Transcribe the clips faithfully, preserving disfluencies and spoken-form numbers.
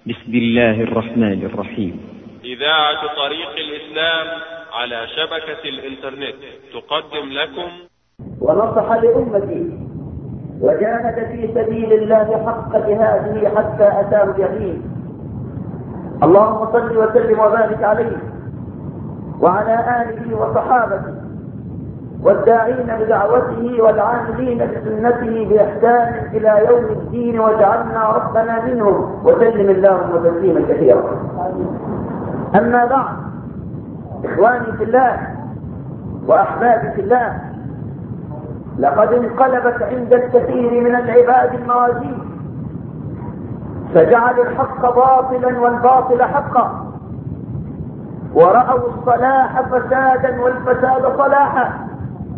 بسم الله الرحمن الرحيم. إذاعة طريق الإسلام على شبكة الإنترنت تقدم لكم ونصح لأمتي وجاهد في سبيل الله حق جهاده حتى أتاه اليقين. اللهم صل وسلم وبارك عليه وعلى آله وصحابته والداعين بدعوته والعاملين بسنته بإحسان إلى يوم الدين، واجعلنا ربنا منهم وسلم اللهم تسليما كثيرا. أما بعد، إخواني في الله وأحبابي في الله، لقد انقلبت عند الكثير من العباد الموازين، فجعلوا الحق باطلا والباطل حقا، ورأوا الصلاح فسادا والفساد صلاحا،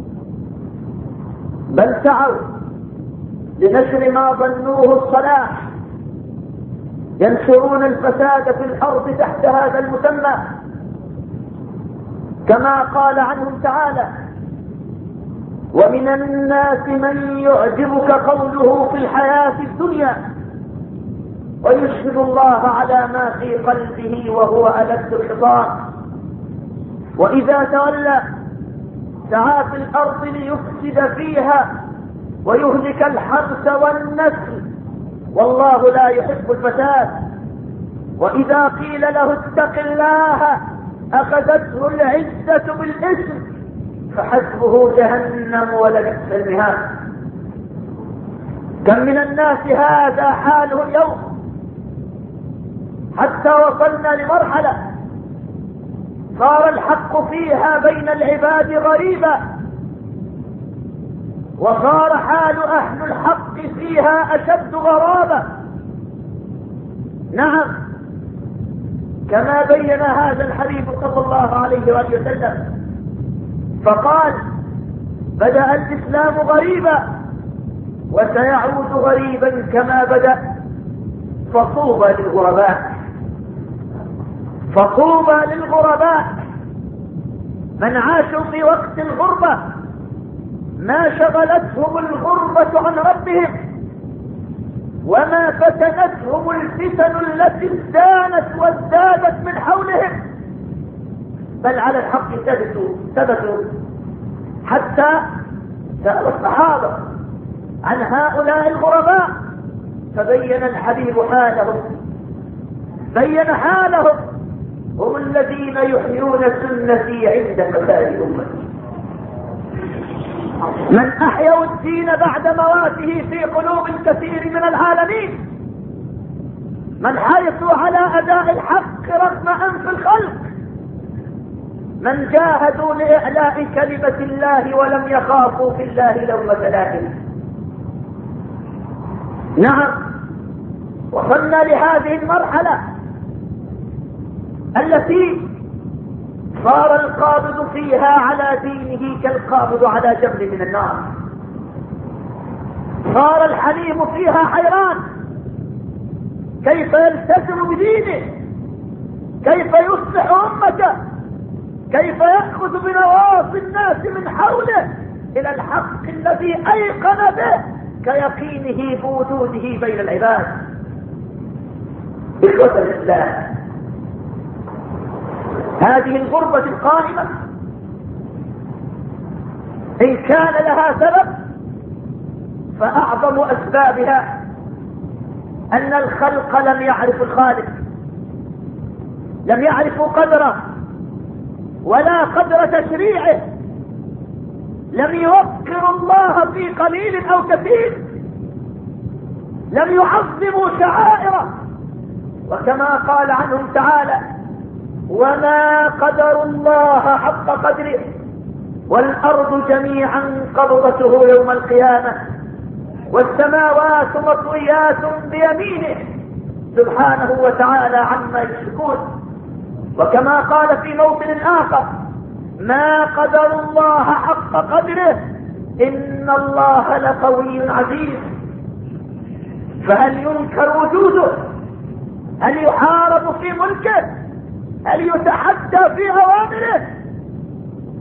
بل سعوا لنشر ما ظنوه الصلاح، ينشرون الفساد في الأرض تحت هذا المسمى، كما قال عنهم تعالى: ومن الناس من يعجبك قوله في الحياة الدنيا ويشهد الله على ما في قلبه وهو ألد الخصام، وإذا تولى سعى في الأرض ليفسد فيها ويهلك الحرث والنسل، والله لا يحب الفساد. وإذا قيل له اتق الله أخذته العزة بالإثم فحسبه جهنم ولبئس المهاد. كم من الناس هذا حاله اليوم، حتى وصلنا لمرحلة صار الحق فيها بين العباد غريبا، وصار حال أهل الحق فيها أشد غرابة. نعم، كما بين هذا الحبيب صلى الله عليه وآله وسلم فقال: بدأ الإسلام غريبا وسيعود غريبا كما بدأ، فطوبى للغرباء. فطوبى للغرباء من عاشوا في وقت الغربة ما شغلتهم الغربة عن ربهم، وما فتنتهم الفتن التي ازدانت وازدادت من حولهم، بل على الحق ثبتوا ثبتوا حتى سأل الصحابة عن هؤلاء الغرباء، فبين الحبيب حالهم، بين حالهم: هم الذين يحيون سنتي عند فساد أمتي. من أحيوا الدين بعد مواته في قلوب الكثير من العالمين، من حرصوا على أداء الحق رغم أنف الخلق، من جاهدوا لإعلاء كلمة الله ولم يخافوا في الله لومة لائم. نعم، وصلنا لهذه المرحلة التي صار القابض فيها على دينه كالقابض على جبل من النار، صار الحليم فيها حيران كيف يلتزم بدينه، كيف يصلح أمته، كيف يأخذ بنواصي الناس من حوله إلى الحق الذي أيقن به كيقينه بوجوده بين العباد. إخوة الإسلام، هذه الغربة القائمة إن كان لها سبب فأعظم أسبابها أن الخلق لم يعرفوا الخالق، لم يعرفوا قدره ولا قدر تشريعه، لم يوقروا الله في قليل أو كثير، لم يعظموا شعائره، وكما قال عنهم تعالى: وما قدروا الله حق قدره والأرض جميعا قبضته يوم القيامة والسماوات مطويات بيمينه سبحانه وتعالى عما يشركون. وكما قال في موطن آخر: ما قدروا الله حق قدره إن الله لقوي عزيز. فهل ينكر وجوده؟ هل يحارب في ملكه؟ هل يتحدى في أوامره؟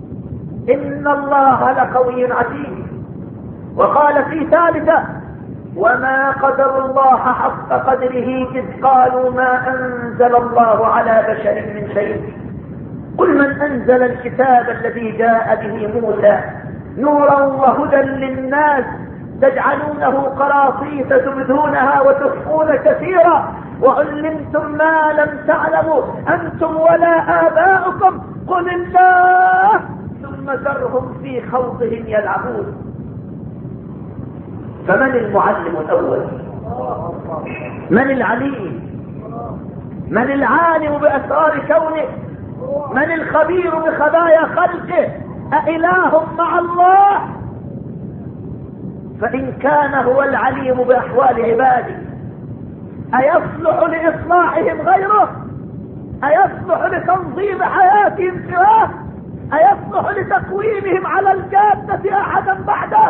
إن الله لقوي عزيز. وقال في ثالثة: وما قدر الله حق قدره إذ قالوا ما أنزل الله على بشر من شيء. قل من أنزل الكتاب الذي جاء به موسى نورا وهدى للناس تجعلونه قراطيس تبدونها وتخفون كثيرا وعلمتم ما لم تعلموا أنتم ولا آباؤكم قل الله ثم ذرهم في خوضهم يلعبون. فمن المعلم الأول؟ من العليم؟ من العالم بأسرار كونه؟ من الخبير بخبايا خلقه؟ أإله مع الله؟ فإن كان هو العليم بأحوال عباده أيصلح لإصلاحهم غيره؟ أيصلح لتنظيم حياتهم سواه؟ أيصلح لتقويمهم على الجادة أحدا بعده؟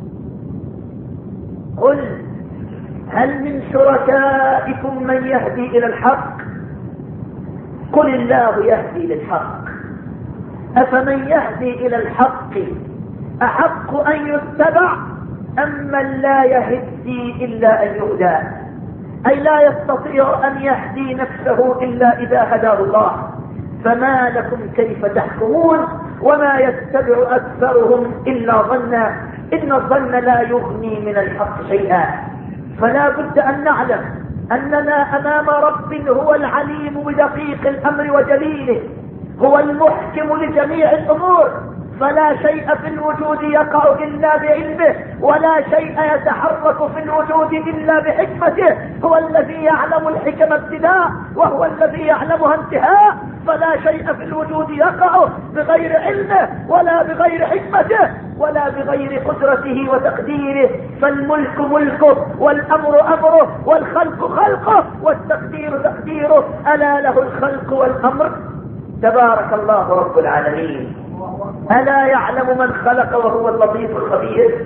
قل هل من شركائكم من يهدي إلى الحق؟ قل الله يهدي للحق. أفمن يهدي إلى الحق أحق أن يتبع أم من لا يهدي إلا أن يهدى؟ أي لا يستطيع أن يهدي نفسه إلا إذا هداه الله. فما لكم كيف تحكمون وما يتبع أكثرهم إلا ظنا إن الظن لا يغني من الحق شيئا. فلا بد أن نعلم أننا أمام رب هو العليم بدقيق الأمر وجليله، هو المحكم لجميع الأمور، فلا شيء في الوجود يقع إلا بعلمه ولا شيء يتحرك في الوجود إلا بحكمته. هو الذي يعلم الحكم ابتداء وهو الذي يعلمها انتهاء. فلا شيء في الوجود يقع بغير علمه ولا بغير حكمته ولا بغير قدرته وتقديره. فالملك ملكه والأمر أمره والخلق خلقه والتقدير تقديره. ألا له الخلق والأمر؟ تبارك الله رب العالمين. ألا يعلم من خلق وهو اللطيف الخبير؟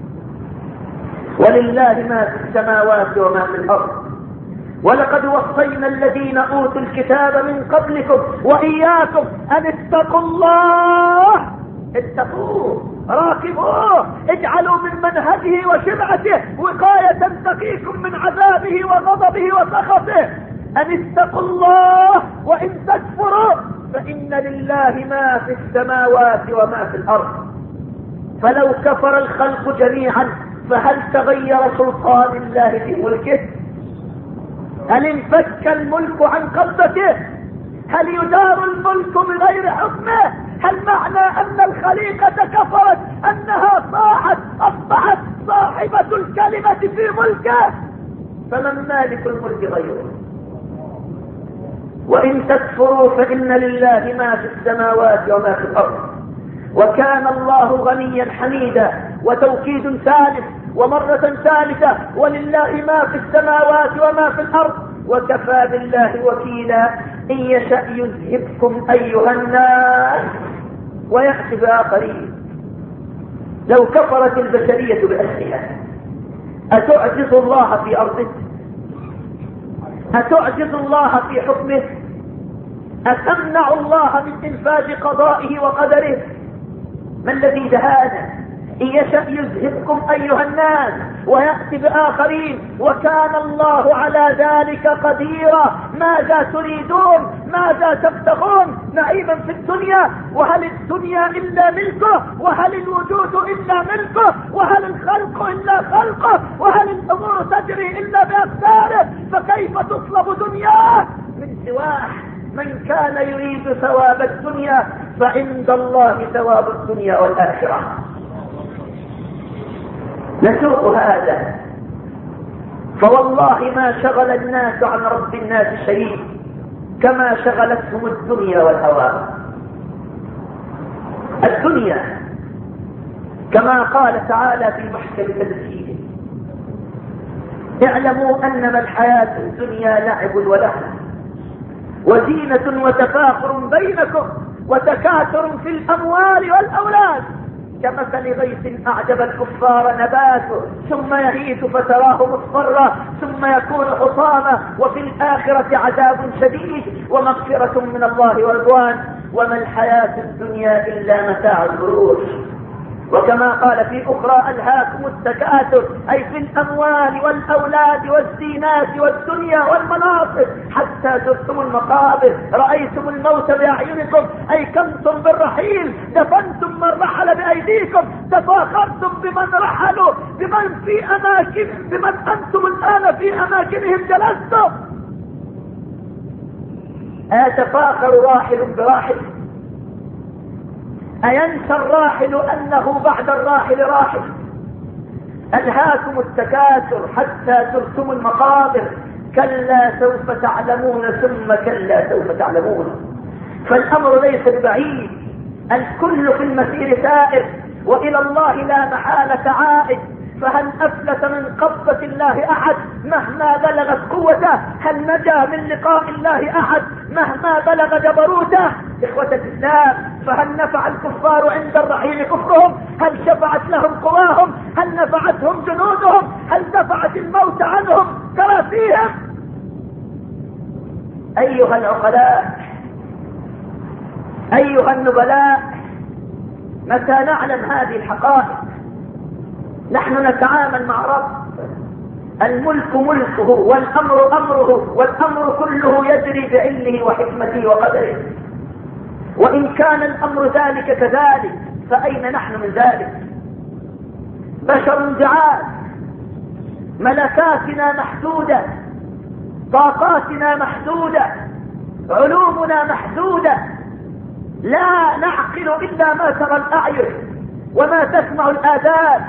ولله ما في السماوات وما في الأرض. ولقد وصينا الذين أوتوا الكتاب من قبلكم وإياكم أن اتقوا الله. اتقوه، راقبوه، اجعلوا من منهجه وشرعته وقاية تقيكم من عذابه وغضبه وسخطه. أن اتقوا الله وإن تكفروا فإن لله ما في السماوات وما في الأرض. فلو كفر الخلق جميعا فهل تغير سلطان الله في ملكه؟ هل انفك الملك عن قبضته؟ هل يدار الملك بغير حكمه؟ هل معنى أن الخليقة كفرت أنها صاحت أصبحت صاحبة الكلمة في ملكه؟ فمن مالك الملك غيره؟ وإن تكفروا فإن لله ما في السماوات وما في الأرض. وكان الله غنيا حميدا. وتوكيد ثالث ومرة ثالثة ولله ما في السماوات وما في الأرض. وكفى بالله وكيلا. إن يشأ يذهبكم أيها الناس ويأتي بآخرين. لو كفرت البشرية بأسرها أتعجز الله في أرضه؟ أتعجز الله في حكمه؟ أتمنع الله من إنفاذ قضائه وقدره؟ ما الذي دهانا؟ إن يشأ يذهبكم أيها الناس ويأتي بآخرين وكان الله على ذلك قديرا. ماذا تريدون؟ ماذا تبتغون؟ نعيما في الدنيا؟ وهل الدنيا إلا ملكه؟ وهل الوجود إلا ملكه؟ وهل الخلق إلا خلقه؟ وهل الأمور تجري إلا بأقداره؟ فكيف تصلب دنياه من سواه؟ من كان يريد ثواب الدنيا فعند الله ثواب الدنيا والآخرة. نسوق هذا. فوالله ما شغل الناس عن رب الناس شيء كما شغلتهم الدنيا والهوى. الدنيا كما قال تعالى في محكم تنزيله: اعلموا أنما الحياة الدنيا لعب ولهو وزينة وتفاخر بينكم وتكاثر في الأموال والأولاد كمثل غيث أعجب الكفار نباته ثم يهيج فتراه مصفرا ثم يكون حطاما وفي الآخرة عذاب شديد ومغفرة من الله ورضوان وما الحياة الدنيا إلا متاع الغرور. وكما قال في أخرى ألهاكم التكاثر، أي في الأموال والأولاد والزينات والدنيا والمناصب حتى زرتم المقابر، رأيتم الموت بأعينكم، أي كنتم بالرحيل، دفنتم من رحل بأيديكم، تفاخرتم بمن رحلوا، بمن في أماكن، بمن أنتم الآن في أماكنهم جلستم. أيتفاخر راحل براحل؟ أينسى الراحل أنه بعد الراحل راحل؟ ألهاكم التكاثر حتى زرتم المقابر، كلا سوف تعلمون ثم كلا سوف تعلمون. فالأمر ليس ببعيد، الكل في المسير سائر، وإلى الله لا محالة عائد. فهل أفلت من قبضة الله أحد مهما بلغت قوته؟ هل نجا من لقاء الله أحد مهما بلغ جبروته؟ إخوة الإسلام، فهل نفع الكفار عند الرحيل كفرهم؟ هل شفعت لهم قواهم؟ هل نفعتهم جنودهم؟ هل دفعت الموت عنهم كراسيهم؟ أيها العقلاء، أيها النبلاء، متى نعلم هذه الحقائق؟ نحن نتعامل مع رب الملك ملكه والأمر أمره، والأمر كله يجري بعلمه وحكمته وقدره. وإن كان الأمر ذلك كذلك، فأين نحن من ذلك؟ بشر جعاد، ملكاتنا محدودة، طاقاتنا محدودة، علومنا محدودة، لا نعقل إلا ما ترى الأعين وما تسمع الآذان،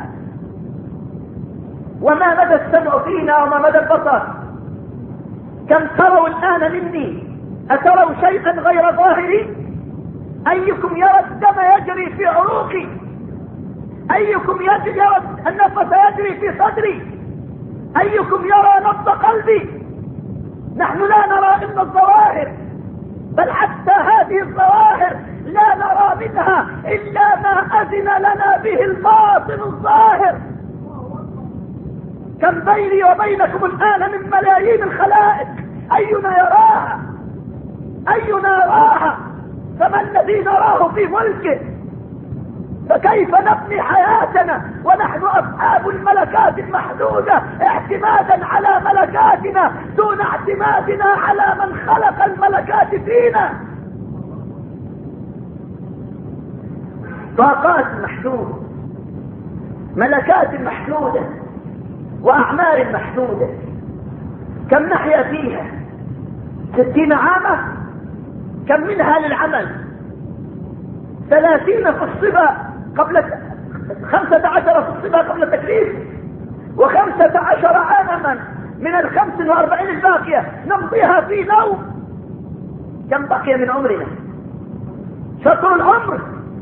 وما مدى السمع فينا وما مدى البصر. كم تروا الآن مني؟ أتروا شيئا غير ظاهري؟ أيكم يرى الدم يجري في عروقي؟ أيكم يرى النفس يجري في صدري؟ أيكم يرى نبض قلبي؟ نحن لا نرى إلا الظواهر، بل حتى هذه الظواهر لا نرى منها إلا ما أذن لنا به الباطن الظاهر. كم بيني وبينكم الآن من ملايين الخلائق، أينا يراها؟ أينا يراها؟ فما الذي نراه في ملكه؟ فكيف نبني حياتنا ونحن أصحاب الملكات المحدودة، اعتمادا على ملكاتنا دون اعتمادنا على من خلق الملكات فينا؟ طاقات محدودة، ملكات محدودة، وأعمار محدودة. كم نحيا فيها؟ ستين عاما. كم منها للعمل؟ ثلاثين في الصبا قبل خمسة عشر في الصبا قبل التكليف، وخمسة عشر عاما من الخمس واربعين الباقية نمضيها في نوم. كم بقي من عمرنا؟ شطر العمر.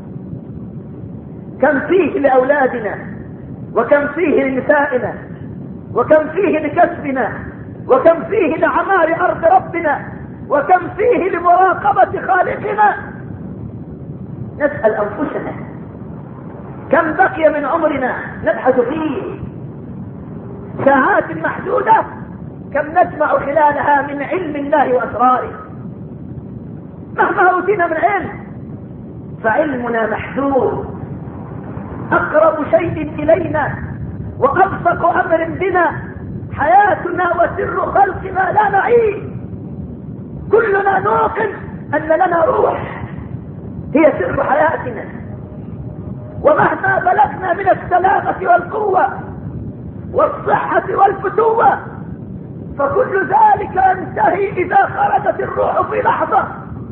كم فيه لأولادنا، وكم فيه لنسائنا، وكم فيه لكسبنا، وكم فيه لعمار أرض ربنا، وكم فيه لمراقبة خالقنا. نسأل أنفسنا كم بقي من عمرنا نبحث فيه؟ ساعات محدودة، كم نسمع خلالها من علم الله وأسراره؟ مهما أوتينا من علم فعلمنا محدود. أقرب شيء إلينا وأبسط أمر بنا حياتنا وسر خلقنا لا نعيش. كلنا نوقن أن لنا روح هي سر حياتنا، ومهما بلغنا من السلامة والقوة والصحة والفتوة فكل ذلك ينتهي إذا خرجت الروح في لحظة.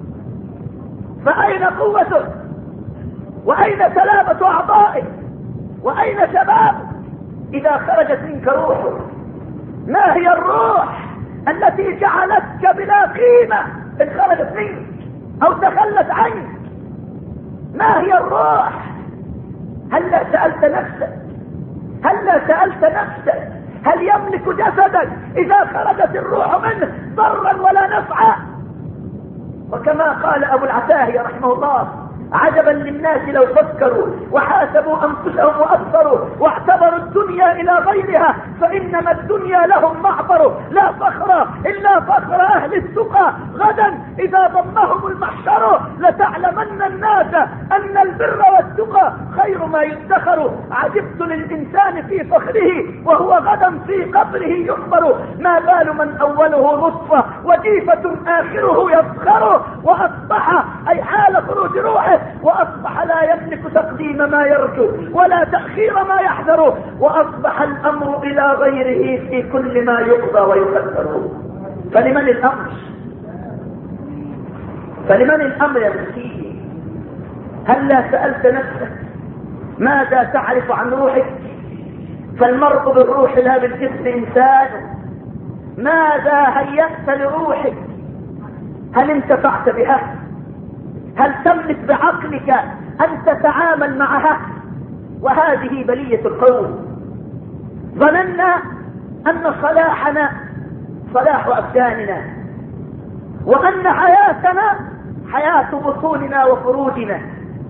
فأين قوته؟ وأين سلامة أعضائك؟ وأين شبابك إذا خرجت منك روحك؟ ما هي الروح التي جعلتك بلا قيمة إن خرجت منك أو تخلت عنك؟ ما هي الروح؟ هل سألت نفسك؟ هل سألت نفسك هل يملك جسدك إذا خرجت الروح منه ضرا ولا نفعا؟ وكما قال أبو العتاهية رحمه الله: عجبا للناس لو فكروا وحاسبوا أنفسهم وأبصروا واعتبروا الدنيا إلى غيرها، فإنما الدنيا لهم معبر، لا فخر إلا فخر أهل التقى. غدا إذا ضمهم المحشر لتعلمن الناس أن البر والتقى خير ما يدخر. عجبت للإنسان في فخره وهو غدا في قبره يخبر. ما بال من أوله نصفة وجيفة آخره يفخر. وأصبح أي حال خروج روحه، وأصبح لا يملك تقديم ما يرجو ولا تأخير ما يحذر. وأصبح الأمر إلى غيره في كل ما يقضى ويقدر. فلمن الأمر؟ فلمن الأمر يا مسكين؟ هل لا سألت نفسك ماذا تعرف عن روحك؟ فالمرء بالروح لا بالجسم إنسان. ماذا هيأت لروحك؟ هل انتفعت بها؟ هل تملك بعقلك أن تتعامل معها؟ وهذه بلية القوم. ظننا أن صلاحنا صلاح أبداننا، وأن حياتنا حياة بطوننا وفروجنا.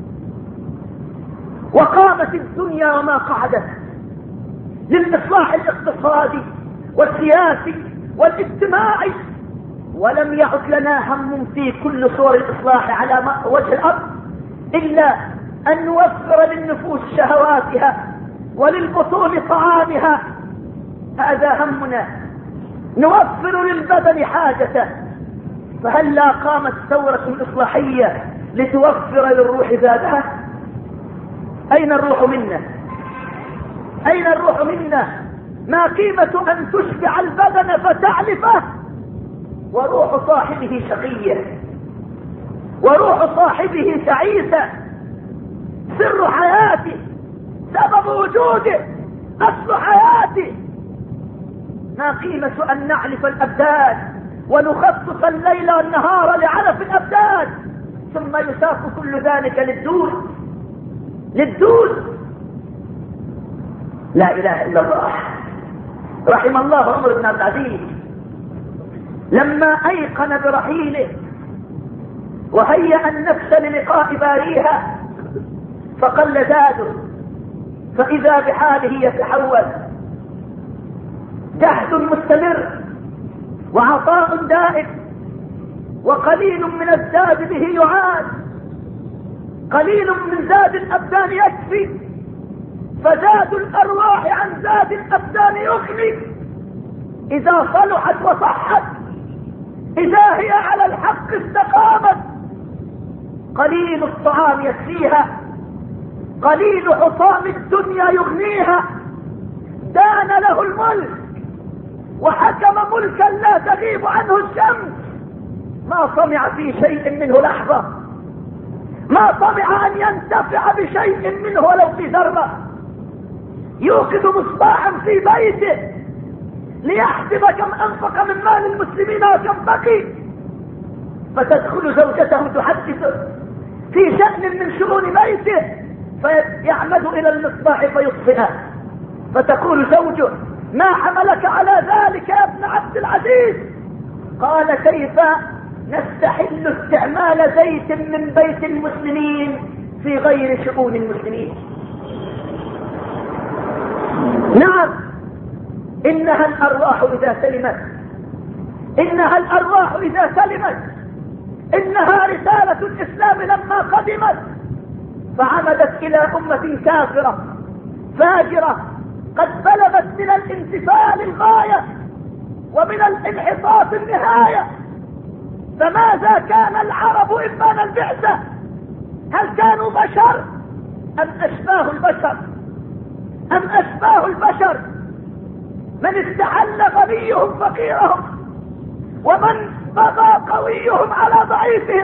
وقامت الدنيا وما قعدت للإصلاح الاقتصادي والسياسي والاجتماعي، ولم يعد لنا هم في كل صور الإصلاح على وجه الأرض إلا أن نوفر للنفوس شهواتها وللبطون طعامها. هذا همنا، نوفر للبدن حاجته. فهل لا قامت ثورة إصلاحية لتوفر للروح زادها؟ أين الروح منا؟ أين الروح منا؟ ما قيمة أن تشبع البدن فتعلفه وروح صاحبه شقية، وروح صاحبه تعيسة؟ سر حياته، سبب وجوده، أصل حياته. ما قيمة أن نعلف الأبدان ونخصص الليل والنهار لعلف الأبدان، ثم يساق كل ذلك للدود للدود لا إله إلا الله. رحم الله عمر بن عبد العزيز لما أيقن برحيله وهيأ النفس للقاء باريها، فقل زاده فإذا بحاله يتحول. جهد مستمر وعطاء دائم، وقليل من الزاد به يعاد. قليل من زاد الأبدان يكفي، فزاد الأرواح عن زاد الأبدان يغني. إذا صلحت وصحت، إذا هي على الحق استقامت، قليل الطعام يكفيها، قليل حطام الدنيا يغنيها. دان له الملك وحكم ملكا لا تغيب عنه الشمس، ما طمع في شيء منه لحظة، ما طمع أن ينتفع بشيء منه ولو في ذرة. يوقد مصباحا في بيته ليحسب كم أنفق من مال المسلمين وكم بقي، فتدخل زوجته تحدث في شأن من شؤون بيته، فيعمد إلى المصباح فيطفئه، فتقول زوجه: ما حملك على ذلك يا ابن عبد العزيز؟ قال: كيف نستحل استعمال زيت من بيت المسلمين في غير شؤون المسلمين؟ نعم، إنها الأرواح إذا سلمت، إنها الأرواح إذا سلمت، إنها رسالة الإسلام لما قدمت فعمدت إلى أمة كافرة فاجرة قد بلغت من الانتفال الغاية ومن الانحطاط النهاية. فماذا كان العرب إما البعثة؟ هل كانوا بشر أم أشباه البشر؟ أم أشباه البشر من استحل غنيهم فقيرهم، ومن بغى قويهم على ضعيفهم،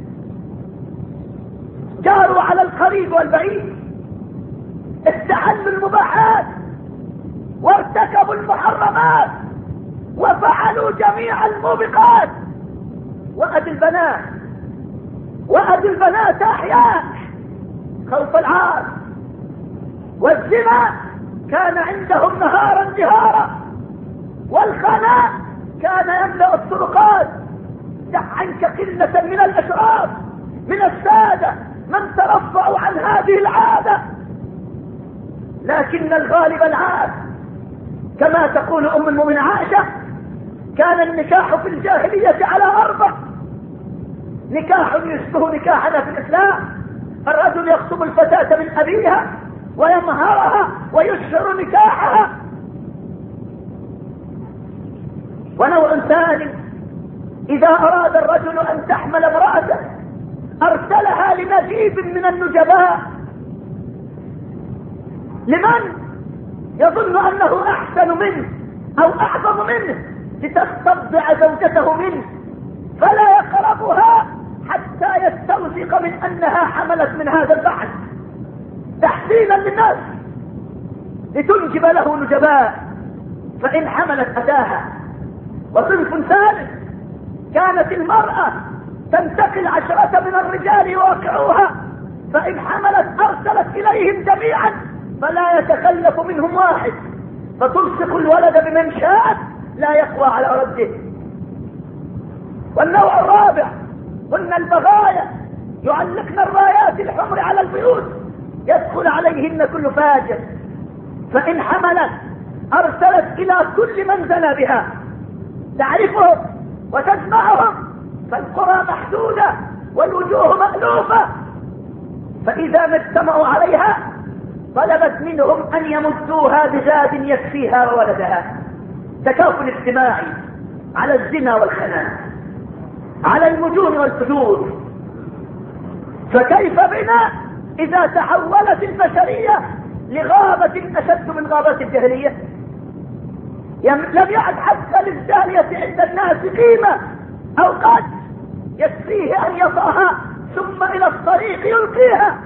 جاروا على القريب والبعيد، استحلوا المباحات وارتكبوا المحرمات وفعلوا جميع الموبقات. وأدي البنات وأدي البنات أحياء خوف العار، والزنا كان عندهم نهارا جهارا، والخلاء كان يملأ الطرقات. دع عنك قلة من الأشراف، من السادة، من ترفعوا عن هذه العادة، لكن الغالب العام كما تقول ام المؤمنين عائشة كان النكاح في الجاهلية على اربع: نكاح يشبه نكاحنا في الاسلام، الرجل يخطب الفتاة من ابيها ويمهرها ويشهر نكاحها. ونوع ثاني: اذا اراد الرجل ان تحمل امرأته ارسلها لنجيب من النجباء. لمن يظن انه احسن منه او اعظم منه لتستبضع زوجته منه، فلا يقربها حتى يستوثق من انها حملت من هذا البحث تحسينا للناس لتنجب له نجباء، فان حملت اتاها. وصنف ثالث: كانت المرأة تنتقل عشرة من الرجال يواقعوها، فإن حملت أرسلت إليهم جميعا فلا يتخلف منهم واحد، فتلصق الولد بمن شاءت لا يقوى على رده. والنوع الرابع: هن البغايا يعلقن الرايات الحمر على البيوت يدخل عليهن كل فاجر، فإن حملت أرسلت إلى كل من زنى بها تعرفهم وتجمعهم، فالقرى محدودة والوجوه مألوفة، فإذا ما اجتمعوا عليها طلبت منهم أن يمدوها بزاد يكفيها وولدها. تكافل اجتماعي على الزنا والخناء، على المجون والفجور. فكيف بنا إذا تحولت البشرية لغابة أشد من غابات الجاهلية؟ لم يعد حتى للجاهلية عند الناس قيمة أو قد يكفيه أن يطأها ثم إلى الطريق يلقيها.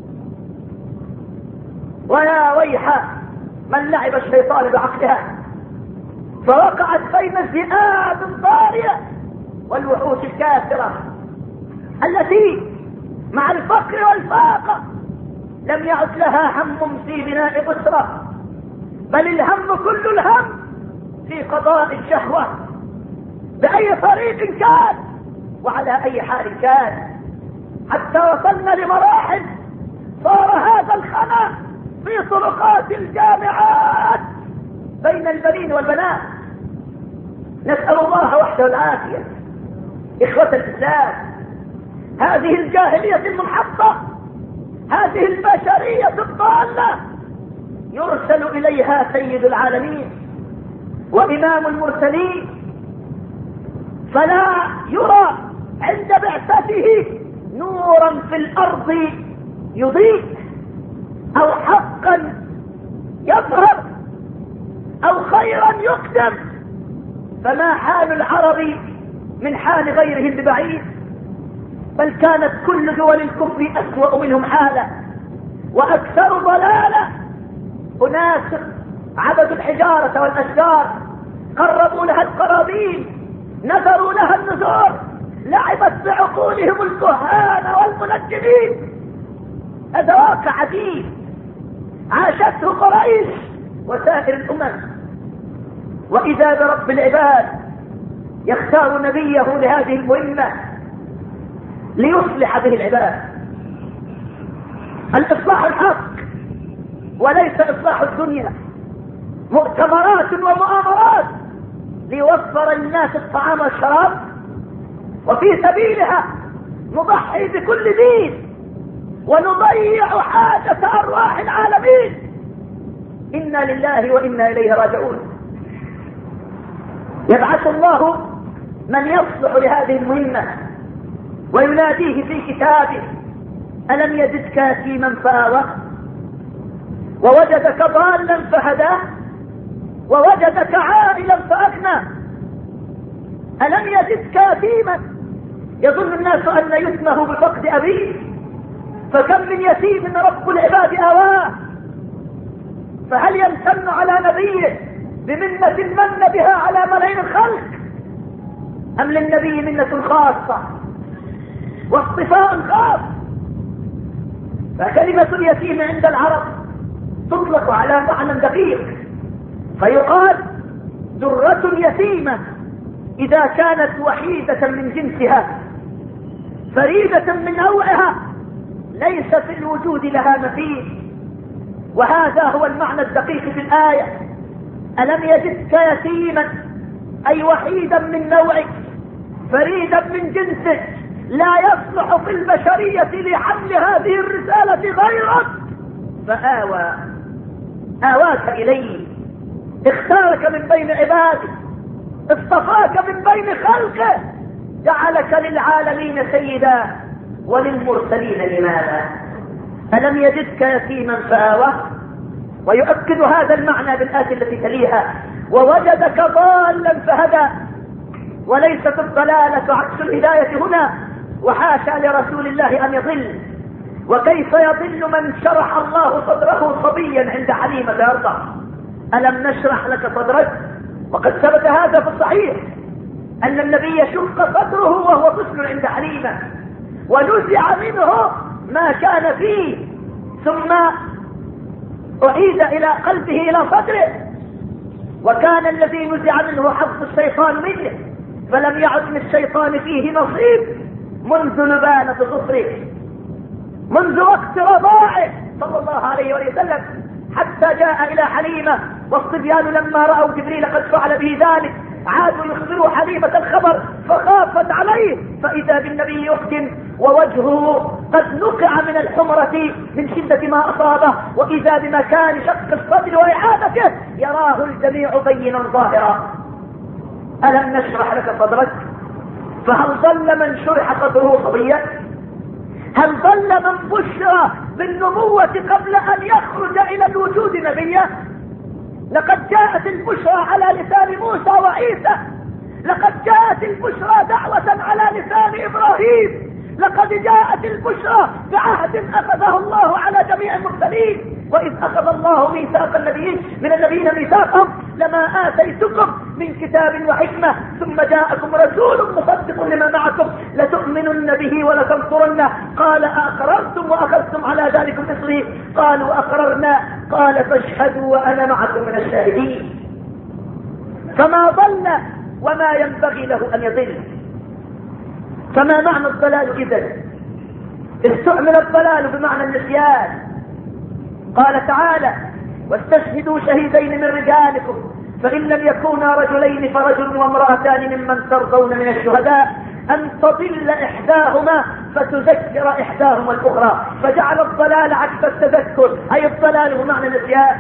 ويا ويح من لعب الشيطان بعقلها فوقعت بين الذئاب الضارية والوحوش الكافرة التي مع الفقر والفاقة لم يعد لها هم في بناء أسرة، بل الهم كل الهم في قضاء الشهوة بأي طريق كان وعلى أي حال كان، حتى وصلنا لمراحل صار هذا الخنا في طرقات الجامعات بين البنين والبنات. نسأل الله وحده العافية. إخوة الإسلام، هذه الجاهلية المنحطة، هذه البشرية الضالة يرسل إليها سيد العالمين وإمام المرسلين، فلا يرى عند بعثته نورا في الأرض يضيء أو حقا يظهر أو خيرا يقدم. فما حال العرب من حال غيرهم ببعيد، بل كانت كل دول الكفر أسوأ منهم حالة وأكثر ضلالة. أناس عبدوا الحجارة والأشجار، قربوا لها القرابين، نذروا لها النذور، لعبت بعقولهم الكهان والمنجمين. هذا واقع عجيب عاشته قريش وسائر الأمم. وإذا برب العباد يختار نبيه لهذه المهمة ليصلح به العباد. الإصلاح الحق وليس إصلاح الدنيا، مؤتمرات ومؤامرات ليوفر الناس الطعام والشراب، وفي سبيلها نضحي بكل دين ونضيع حاجة أرواح العالمين. إنا لله وإنا إليه راجعون. يبعث الله من يصلح لهذه المهمة ويناديه في كتابه: ألم يجدك يتيما فآوى ووجدك ضالا فهدى ووجدك عائلا فأغنى. ألم يجدك يتيما، يظن الناس أن يتمه بفقد أبيه، فكم من يتيم رب العباد آواه. فهل يمتن على نبيه بمنة من بها على ملايين الخلق، أم للنبي منة خاصة واصطفاء خاص؟ فكلمة اليتيم عند العرب تطلق على معنى دقيق، فيقال ذرة يتيمة إذا كانت وحيدة من جنسها فريدة من نوعها ليس في الوجود لها مثيل. وهذا هو المعنى الدقيق في الآية: ألم يجدك يتيما، أي وحيدا من نوعك، فريدا من جنسك، لا يصلح في البشرية لحمل هذه الرسالة غيرك، فآوى آواك إليه، اختارك من بين عباده، اصطفاك من بين خلقه، جعلك للعالمين سيدا وللمرسلين إماما. ألم يجدك يتيما فآوى. ويؤكد هذا المعنى بالآية التي تليها: ووجدك ضالا فهدى. وليست الضلالة عكس الهداية هنا، وحاشا لرسول الله أن يضل. وكيف يضل من شرح الله صدره صبيا عند حليمة يرضع؟ ألم نشرح لك صدرك؟ وقد ثبت هذا في الصحيح أن النبي شق صدره وهو طفل عند حليمة، ونزع منه ما كان فيه، ثم أعيد إلى قلبه إلى صدره، وكان الذي نزع منه حظ الشيطان منه، فلم يعد للشيطان فيه نصيب منذ لبانة ظفره، منذ وقت رضاعه صلى الله عليه وسلم، حتى جاء إلى حليمة. والصبيان لما رأوا جبريل قد فعل به ذلك عادوا يخبروا حليمة الخبر، فخافت عليه، فإذا بالنبي يحكم ووجهه قد نقع من الحمرة من شدة ما أصابه، وإذا بمكان شق الصدر وإعادته يراه الجميع بينا ظاهرا. ألم نشرح لك صدرك؟ فهل ضل من شرح صدره صبيا؟ هل ضل من بشر بالنبوة قبل أن يخرج إلى الوجود نبيا؟ لقد جاءت البشرى على لسان موسى وعيسى، لقد جاءت البشرى دعوة على لسان إبراهيم، لقد جاءت البشرى بعهد أخذه الله على جميع المرسلين. وإذ أخذ الله ميثاق النبيين من النبيين ميثاقهم لما آتيتكم من كتاب وحكمة ثم جاءكم رسول مصدق لما معكم لتؤمنن به ولتنصرنه. قال أقررتم وأخذتم على ذلك مصري؟ قالوا أقررنا. قال فاشهدوا وأنا معكم من الشاهدين. فما ضل وما ينبغي له أن يضل. فما معنى الضلال إذن؟ استعمل الضلال بمعنى النسيان. قال تعالى: واستشهدوا شهيدين من رجالكم فإن لم يكونا رجلين فرجل وامرأتان ممن ترضون من الشهداء أن تضل إحداهما فتذكر إحداهما الأخرى، فجعل الضلال عكس التذكر، أي الضلال بمعنى النسيان.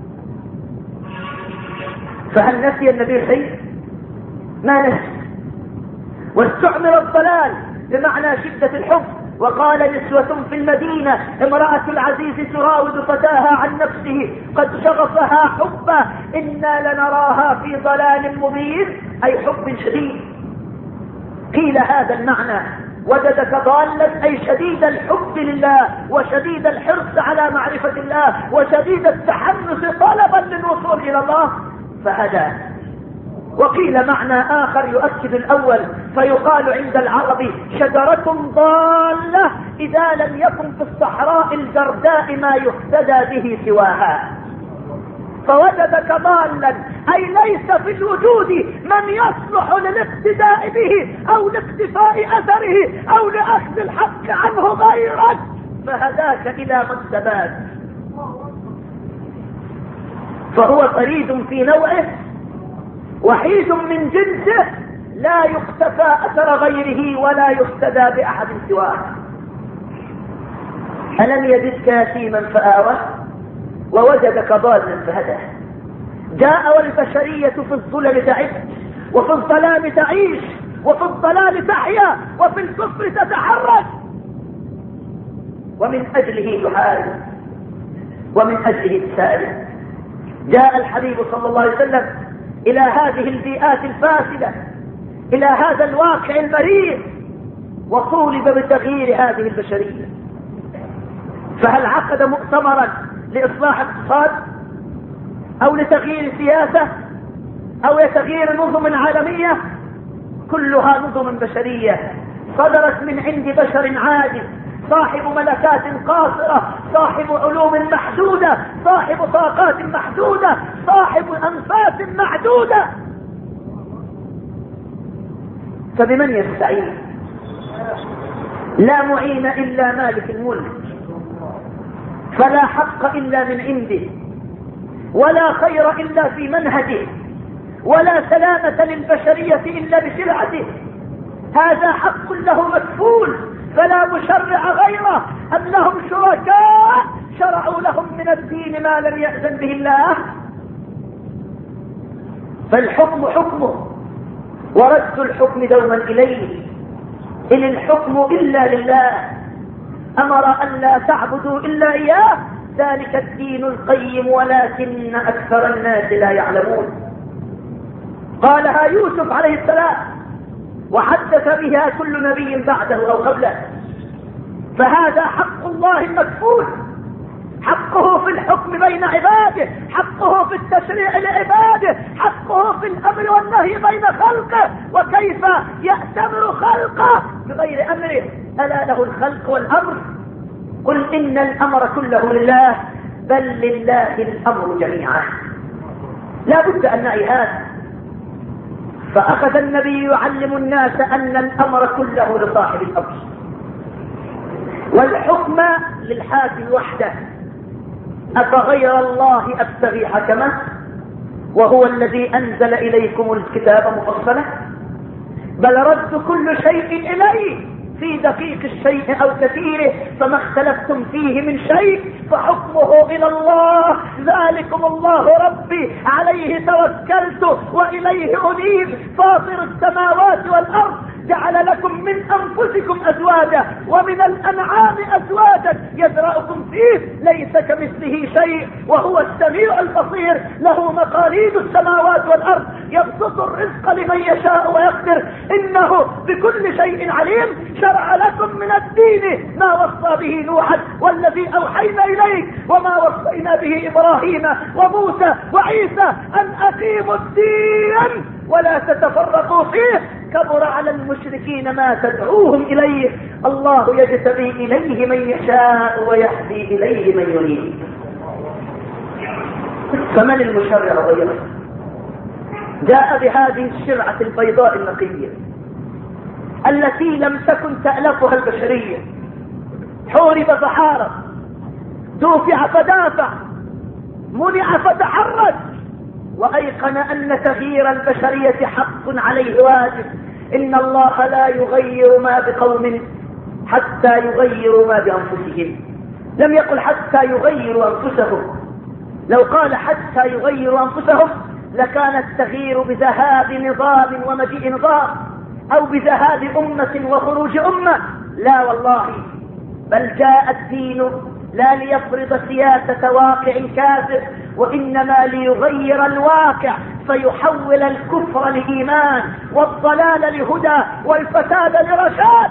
فهل نسي النبي شيء؟ ما نسي. واستعمل الضلال بمعنى شدة الحب. وقال نسوة في المدينة امرأة العزيز تراود فتاها عن نفسه قد شغفها حبا إنا لنراها في ضلال مبين، أي حب شديد. قيل هذا المعنى: وجدك ضالا، أي شديد الحب لله وشديد الحرص على معرفة الله وشديد التحمس طلبا للوصول إلى الله فهدى. وقيل معنى آخر يؤكد الأول، فيقال عند العرب: شجرة ضالة إذا لم يكن في الصحراء الجرداء ما يهتدى به سواها. فوجدك ضالا أي ليس في الوجود من يصلح للاقتداء به أو لاقتفاء أثره أو لأخذ الحق عنه غيرك، فهداك إلى ما الثبات. فهو فريد في نوعه، وحيد من جنسه، لا يقتفى أثر غيره ولا يهتدى بأحد سواه. ألم يجدك يتيما فآوى ووجدك ضالا فهدى. جاء والبشرية في الظلم تعيش، وفي الظلام تعيش، وفي الضلال تحيا، وفي الكفر تتحرك، ومن أجله تحارب، ومن أجله تسائل. جاء الحبيب صلى الله عليه وسلم إلى هذه البيئات الفاسدة، إلى هذا الواقع المرير، وطولب بتغيير هذه البشرية. فهل عقد مؤتمرا لإصلاح اقتصاد أو لتغيير سياسة أو لتغيير نظم عالمية؟ كلها نظم بشرية صدرت من عند بشر عاجز، صاحب ملكات قاصرة، صاحب علوم محدودة، صاحب طاقات محدودة، صاحب أنفاس محدودة. فبمن يستعين؟ لا معين إلا مالك الملك، فلا حق إلا من عنده، ولا خير إلا في منهجه، ولا سلامة للبشرية إلا بشرعته. هذا حق له مكفول، فلا مشرع غيره. أم لهم شركاء شرعوا لهم من الدين ما لم يأذن به الله؟ فالحكم حكمه، ورد الحكم دوما إليه. إن الحكم إلا لله، أمر أن لا تعبدوا إلا إياه، ذلك الدين القيم، ولكن أكثر الناس لا يعلمون. قالها يوسف عليه السلام، وحدث بها كل نبي بعده أو قبله. فهذا حق الله المكفول، حقه في الحكم بين عباده، حقه في التشريع لعباده، حقه في الأمر والنهي بين خلقه. وكيف يأتمر خلقه بغير أمره؟ ألا له الخلق والأمر؟ قل إن الأمر كله لله، بل لله الأمر جميعا. لا بد أن نعي هذا. فأخذ النبي يعلم الناس أن الأمر كله لصاحب الأمر، والحكم للحاكم وحده. أفغير الله أبتغي حكما وهو الذي أنزل إليكم الكتاب مفصلا؟ بل رد كل شيء إليه في دقيق الشيء أو كثيره، فما اختلفتم فيه من شيء فحكمه إلى الله. ذلكم الله ربي عليه توكلت وإليه أنيب، فاطر السماوات والأرض، جعل لكم من أنفسكم أزواجا ومن الأنعام أزواجا يذرأكم فيه، ليس كمثله شيء وهو السميع البصير، له مقاليد السماوات والأرض، يبسط الرزق لمن يشاء ويقدر، إنه بكل شيء عليم. شرع لكم من الدين ما وصى به نوحا والذي أوحينا إليك وما وصينا به إبراهيم وموسى وعيسى، أن أقيموا الدين ولا تتفرقوا فيه، كبر على المشركين ما تدعوهم إليه، الله يجتبي إليه من يشاء ويهدي إليه من يريد. فمن المشرع غيره؟ جاء بهذه الشرعة البيضاء النقية التي لم تكن تألفها البشرية، حورب فحارب، دافع فدافع، منع فتحرك، وأيقن أن تغيير البشرية حق عليه واجب. إن الله لا يغير ما بقوم حتى يغيروا ما بأنفسهم. لم يقل حتى يغيروا أنفسهم، لو قال حتى يغيروا أنفسهم لكان التغيير بذهاب نظام ومجيء نظام، أو بذهاب أمة وخروج أمة. لا والله، بل جاء الدين لا ليفرض سياسة واقع كافر، وإنما ليغير الواقع، فيحول الكفر لإيمان والضلال لهدى والفساد لرشاد.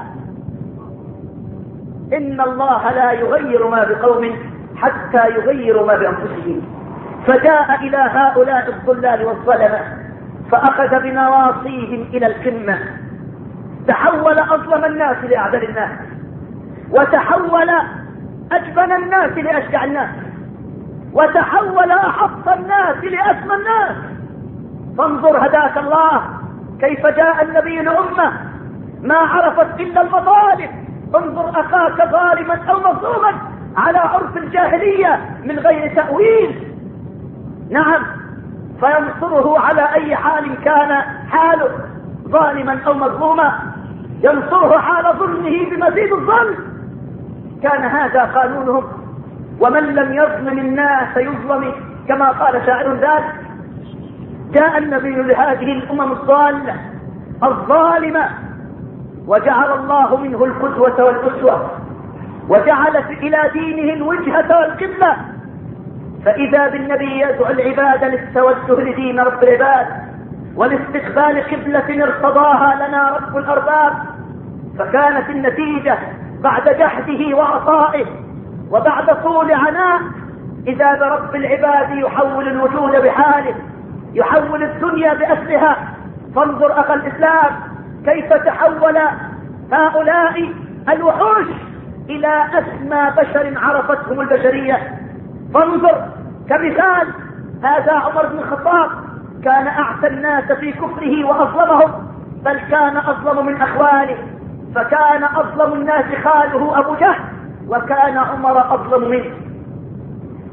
إن الله لا يغير ما بقوم حتى يغيروا ما بأنفسهم. فجاء إلى هؤلاء الضلال والظلمة فأخذ بنواصيهم إلى القمة، تحول أظلم الناس لأعدل الناس، وتحول أجبن الناس لأشجع الناس، وتحول أحط الناس لأسمى الناس. فانظر هداك الله كيف جاء النبي لأمة ما عرفت إلا المظالم. انظر أخاك ظالما أو مظلوما على عرف الجاهلية من غير تأويل، نعم، فينصره على أي حال كان حاله، ظالما أو مظلوما، ينصره حال ظلمه بمزيد الظلم. كان هذا قانونهم، ومن لم يظلم الناس يظلم، كما قال شاعر ذلك. جاء النبي لهذه الأمم الضالة الظالمة، وجعل الله منه القدوة والأسوة، وجعل إلى دينه الوجهة والقبلة. فإذا بالنبي يدعو العباد للتوجه لدين رب العباد، والاستقبال قبلة ارتضاها لنا رب الأرباب. فكانت النتيجة بعد جحده وعطائه وبعد طول عناء، إذا برب العباد يحول الوجود بحاله، يحول الدنيا بأسرها. فانظر أخا الإسلام كيف تحول هؤلاء الوحوش إلى أسمى بشر عرفتهم البشرية. فانظر كمثال، هذا عمر بن الخطاب كان أعتى الناس في كفره وأظلمهم، بل كان أظلم من أخوانه، فكان أظلم الناس خاله أبو جهل، وكان عمر أظلم منه.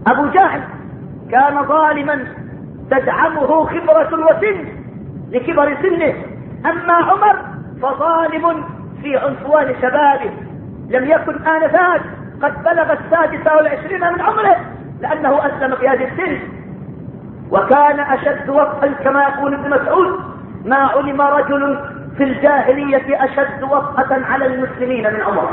أبو جهل كان ظالما تدعمه خبرة وسن لكبر سنه، أما عمر فظالم في عنفوان شبابه، لم يكن آنذاك قد بلغ السادسة والعشرين من عمره لأنه أسلم في هذه السن، وكان أشد وطئا كما يقول ابن مسعود: ما علم رجل في الجاهلية أشد وطأة على المسلمين من عمر.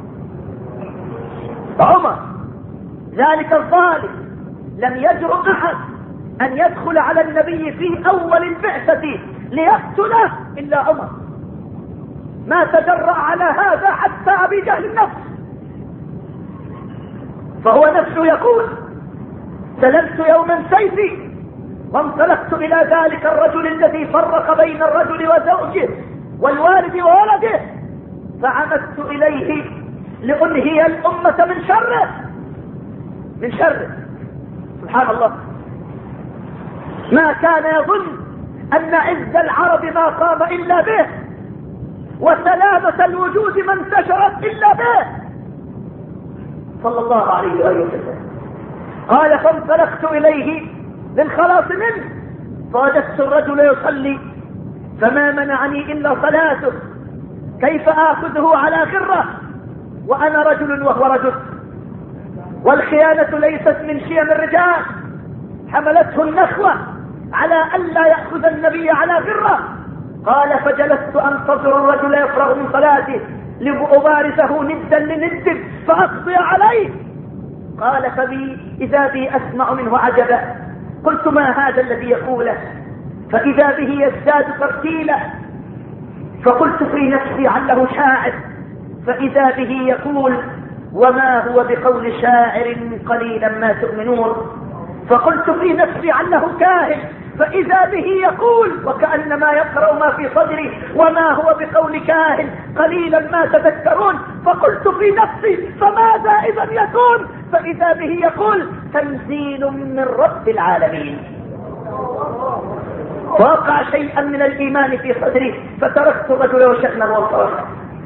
عمر ذلك الظالم لم يجرؤ أحد أن يدخل على النبي في أول البعثة ليقتله إلا عمر، ما تجرأ على هذا حتى أبي جهل النفس، فهو نفسه يقول: سللت يوما سيفي وانطلقت إلى ذلك الرجل الذي فرق بين الرجل وزوجه والوالد وولده، فعمدت إليه لأنهي الأمة من شره من شره سبحان الله. ما كان يظن أن عز العرب ما قام إلا به، وسلامة الوجود ما انتشرت إلا به صلى الله عليه وآله وسلم. قال: فانطلقت إليه للخلاص منه، فوجدت الرجل يصلي فما منعني إلا صلاته، كيف آخذه على غرة وأنا رجل وهو رجل؟ والخيانة ليست من شيم الرجال، حملته النخوة على ألا يأخذ النبي على غرة. قال: فجلست أنتظر الرجل يفرغ من صلاته لأبارزه ندا لند فأقضي عليه. قال: فبي إذا بي أسمع منه عجبا، قلت: ما هذا الذي يقوله؟ فإذا به يزداد ترتيلا، فقلت في نفسي عله شاعر، فإذا به يقول: وما هو بقول شاعر قليلا ما تؤمنون. فقلت في نفسي عله كاهن، فإذا به يقول وكأنما يقرأ ما في صدري: وما هو بقول كاهن قليلا ما تذكرون. فقلت في نفسي: فماذا إذا يكون؟ فإذا به يقول: تنزيل من رب العالمين. وقع شيئا من الإيمان في صدري، فتركت الرجل وشأنه وانصرفت.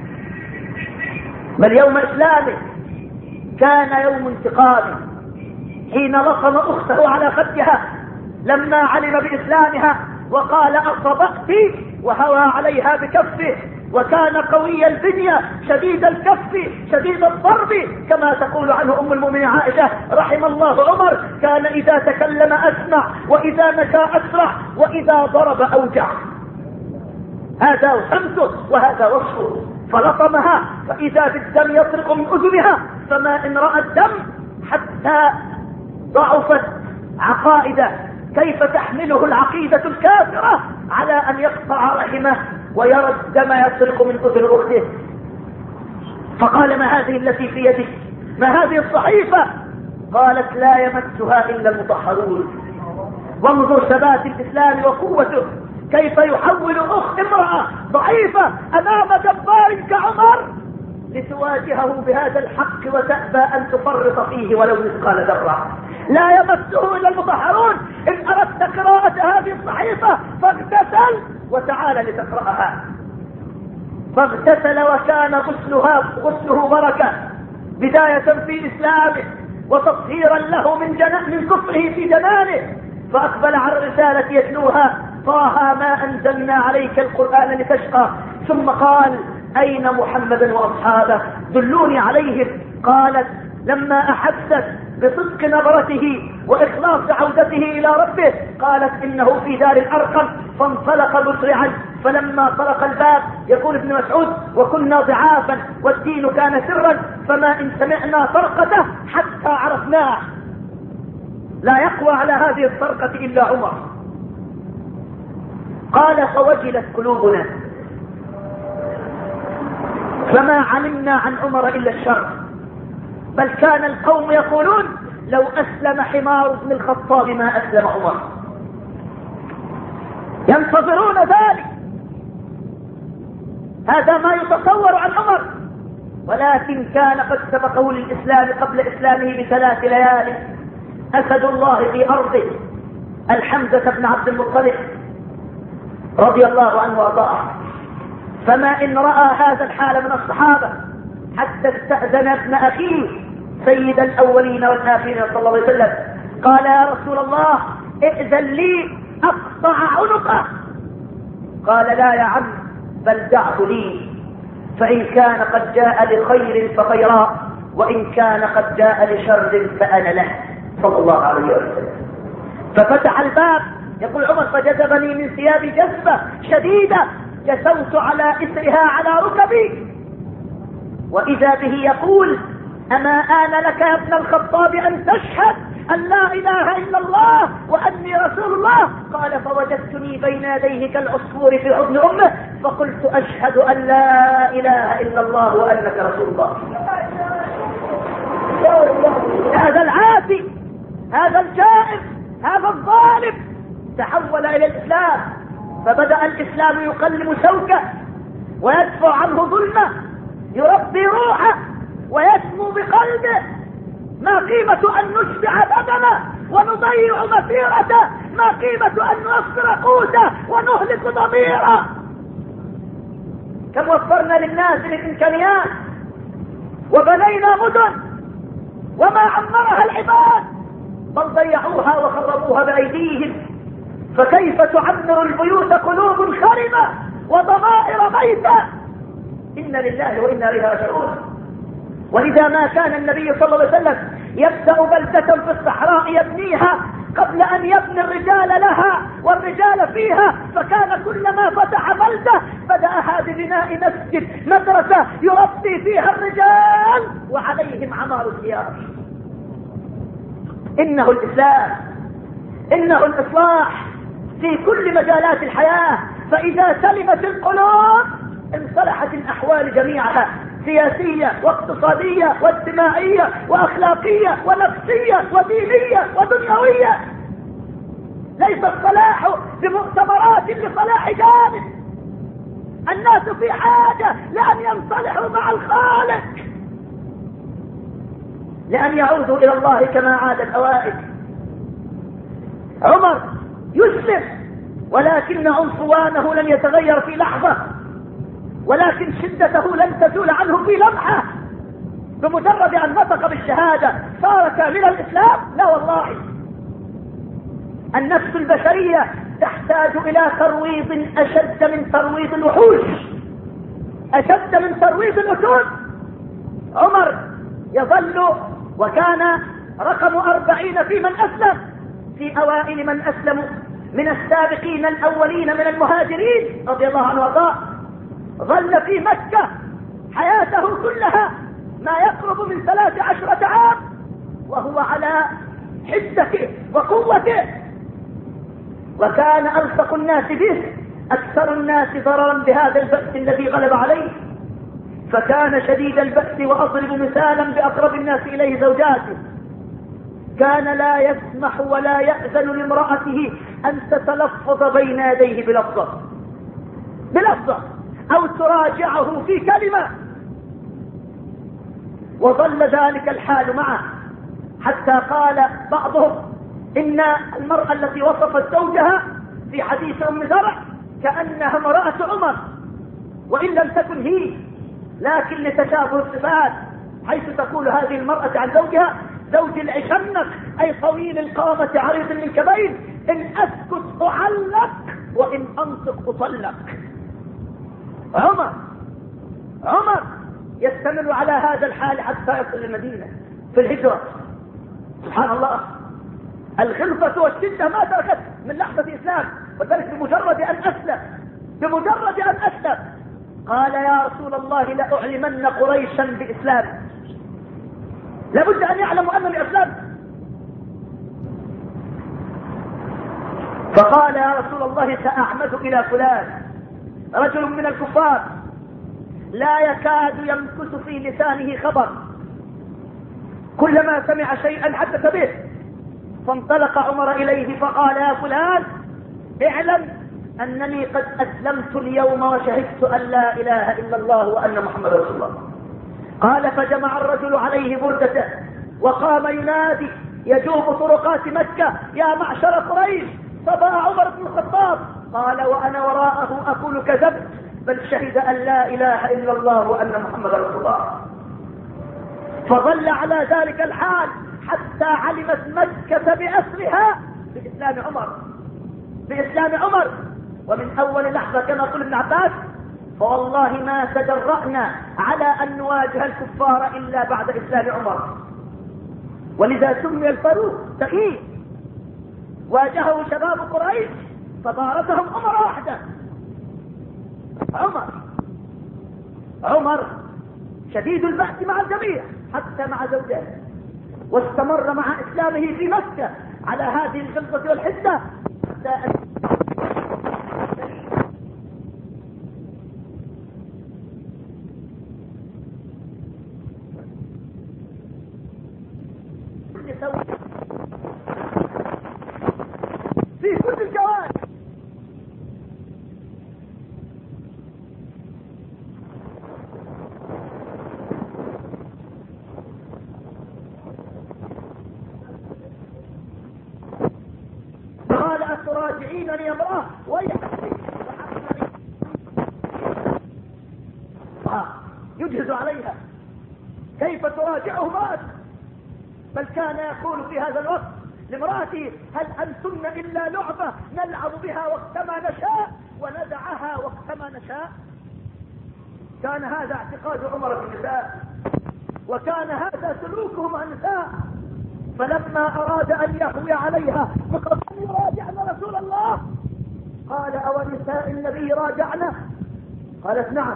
بل يوم إسلامه كان يوم انتقامه، حين لطم أخته على خدها لما علم بإسلامها وقال: أصبأت، وهوى عليها بكفه، وكان قوي البنية شديد الكف شديد الضرب، كما تقول عنه أم المؤمنين عائشة: رحم الله عمر، كان إذا تكلم أسمع، وإذا مشى أسرع، وإذا ضرب أوجع. هذا شمسه وهذا وصفه. فلطمها فإذا بالدم يطرق من أذنها، فما إن رأى الدم حتى ضعفت عقائده، كيف تحمله العقيدة الكافرة على أن يقطع رحمه ويرى الدم يطرق من أذن أخته. فقال: ما هذه التي في يدك؟ ما هذه الصحيفة؟ قالت: لا يمسها إلا المطهرون. وانظر ثبات الإسلام وقوته، كيف يحول أخت امرأة ضعيفة أمام جبار كعمر لتواجهه بهذا الحق وتأبى أن تفرط فيه ولو مثقال ذرة. لا يمسه إلا المطهرون. إن أردت قراءة هذه الصحيفة فاغتسل وتعال لتقرأها. فاغتسل وكان غسلها غسله بركة، بداية في إسلامه وتطهيرا له من جنا من كفره في جنانه. فأقبل على الرسالة يتلوها: طه ما أنزلنا عليك القرآن لتشقى. ثم قال: أين محمد وأصحابه؟ دلوني عليهم. قالت: لما أحست بصدق نظرته وإخلاص عودته إلى ربه قالت: إنه في دار الأرقم. فانطلق مسرعا، فلما طرق الباب يقول ابن مسعود: وكنا ضعافا والدين كان سرا، فما إن سمعنا طرقته حتى عرفناه. لا يقوى على هذه الطرقة إلا عمر. قال: فوجلت قلوبنا، فما علمنا عن عمر إلا الشر، بل كان القوم يقولون: لو أسلم حمار ابن الخطاب ما أسلم عمر. ينتظرون ذلك، هذا ما يتصور عن عمر، ولكن كان قد سبقه للإسلام قبل إسلامه بثلاث ليال. أسد الله في أرضه الحمزة بن عبد المطلب رضي الله عنه وارضاه. فما إن رأى هذا الحال من الصحابة حتى استأذن ابن أخيه سيد الأولين والآخرين صلى الله عليه وسلم قال يا رسول الله ائذن لي أقطع عنقه. قال لا يا عم بل دعه لي، فإن كان قد جاء لخير فخيرا، وإن كان قد جاء لشر فأنا له صلى الله عليه وسلم. ففتح الباب، يقول عمر فجذبني من ثيابي جذبة شديدة جسوت على إثرها على ركبي، وإذا به يقول أما آن لك يا ابن الخطاب أن تشهد أن لا إله إلا الله وأني رسول الله؟ قال فوجدتني بين يديه كالعصفور في حضن أمه، فقلت أشهد أن لا إله إلا الله وأنك رسول الله. هذا العاتي، هذا الجائر، هذا الظالم تحول إلى الإسلام، فبدأ الإسلام يقلم شوكه ويدفع عنه ظلمه، يربي روحه ويسمو بقلبه. ما قيمة أن نشبع بدنه ونضيع مسيرته؟ ما قيمة أن نوفر قوته ونهلك ضميره؟ كم وفرنا للناس من الإمكانيات وبنينا مدن وما عمرها العباد، بل ضيعوها وخربوها بأيديهم. فكيف تعمر البيوت قلوب خرمة وضمائر ميتة؟ إن لله وإنا إليه راجعون. ولذا ما كان النبي صلى الله عليه وسلم يبدأ بلدة في الصحراء يبنيها قبل أن يبني الرجال لها والرجال فيها، فكان كلما فتح بلدة بدأها ببناء مسجد مدرسة يربي فيها الرجال وعليهم عمار الثياب. إنه الإسلام، إنه الإصلاح في كل مجالات الحياة. فإذا سلمت القلوب انصلحت الأحوال جميعها، سياسية واقتصادية واجتماعية وأخلاقية ونفسية ودينية ودنيوية. ليس الصلاح بمؤتمرات لصلاح جانب، الناس في حاجة لأن ينصلحوا مع الخالق، لأن يعودوا إلى الله كما عاد الأوائل. عمر يسلم ولكن عنفوانه لم يتغير في لحظة، ولكن شدته لن تزول عنه في لمحة. بمجرد أن نطق بالشهادة صار كامل الإسلام؟ لا والله. النفس البشرية تحتاج إلى ترويض أشد من ترويض الوحوش، أشد من ترويض الأسود. عمر يظل وكان رقم أربعين في من أسلم، في أوائل من أسلموا من السابقين الأولين من المهاجرين رضي الله عنه وارضاه. ظل في مكة حياته كلها ما يقرب من ثلاث عشرة عام وهو على حدته وقوته، وكان ألصق الناس به، أكثر الناس ضررا بهذا البأس الذي غلب عليه. فكان شديد البأس، وأضرب مثالا بأقرب الناس إليه زوجاته. كان لا يسمح ولا يأذن لامرأته أن تتلفظ بين يديه بلفظة بلفظة أو تراجعه في كلمة، وظل ذلك الحال معه حتى قال بعضهم إن المرأة التي وصفت زوجها في حديث أم زرع كأنها امرأة عمر، وإن لم تكن هي، لكن لتشابه الصفات، حيث تقول هذه المرأة عن زوجها زوج العشنق، أي طويل القامة عريض الكبين، إن أسكت أعلق وإن أنطق أطلق. عمر عمر يستمر على هذا الحال حتى يصل المدينة في الهجرة. سبحان الله، الخلفة والشدة ما تركت من لحظة إسلام، وذلك بمجرد أن أسلم بمجرد أن أسلم قال يا رسول الله لأعلمن قريشا بإسلام، لابد أن يعلموا أنني أسلمت. فقال يا رسول الله سأعمد إلى فلان، رجل من الكفار لا يكاد يمكث في لسانه خبر، كلما سمع شيئا حدث به. فانطلق عمر إليه فقال يا فلان اعلم أنني قد أسلمت اليوم وشهدت أن لا إله إلا الله وأن محمد رسول الله. قال فجمع الرجل عليه بردته وقام ينادي يجوب طرقات مكة يا معشر قريش صبا عمر بن الخطاب. قال وأنا وراءه أقول كذبت، بل شهد أن لا إله إلا الله وأن محمد رسول الله. فظل على ذلك الحال حتى علمت مكة بأسرها بإسلام عمر بإسلام عمر ومن أول لحظة كما يقول ابن عباس: فوالله ما تجرأنا على أن نواجه الكفار إلا بعد إسلام عمر. ولذا سمي الفاروق تقي. واجهه شباب قريش فبارزهم عمر وحده. عمر عمر شديد البأس مع الجميع حتى مع زوجه، واستمر مع إسلامه في مكة على هذه الغلظة والحدة حتى أن في كل الجوانب. قال: أتراجعينني يا امرأة؟ يجهز عليها كيف تراجعه امرأة، بل كان يقول في هذا الوقت لامرأتي: هل أنتن إلا لعبة نلعب بها وقتما نشاء وندعها وقتما نشاء؟ كان هذا اعتقاد عمر في النساء، وكان هذا سلوكه مع النساء. فلما أراد أن يهوي عليها فقال: يراجعن رسول الله. قال: أو نساء النبي راجعنا؟ قالت: نعم.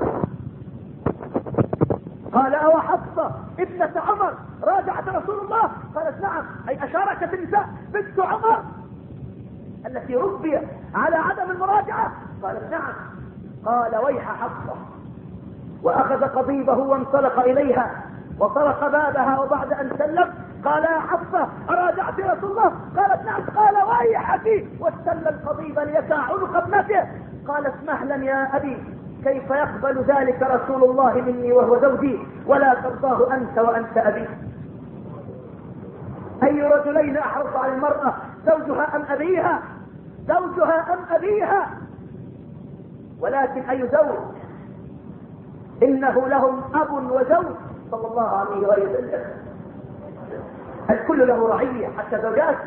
قال: أو حفصة ابنة عمر راجعت رسول الله؟ قالت: نعم. أي أشاركت النساء بنت عمر التي ربي على عدم المراجعة؟ قالت: نعم. قال: ويح حفصة. وأخذ قضيبه وانطلق إليها وطرق بابها، وبعد أن سلم قال: يا حفصة أراجعت رسول الله؟ قالت: نعم. قال: ويحك. واستل القضيب ليسع عنق ابنته. قالت: مهلا يا أبي، كيف يقبل ذلك رسول الله مني وهو زوجي ولا ترضاه أنت وأنت أبي؟ أي رجلين أحرص على المرأة، زوجها أم أبيها؟ زوجها أم أبيها؟ ولكن أي زوج؟ إنه لهم أب وزوج صلى الله عليه وسلم. الكل له رعية حتى زوجات.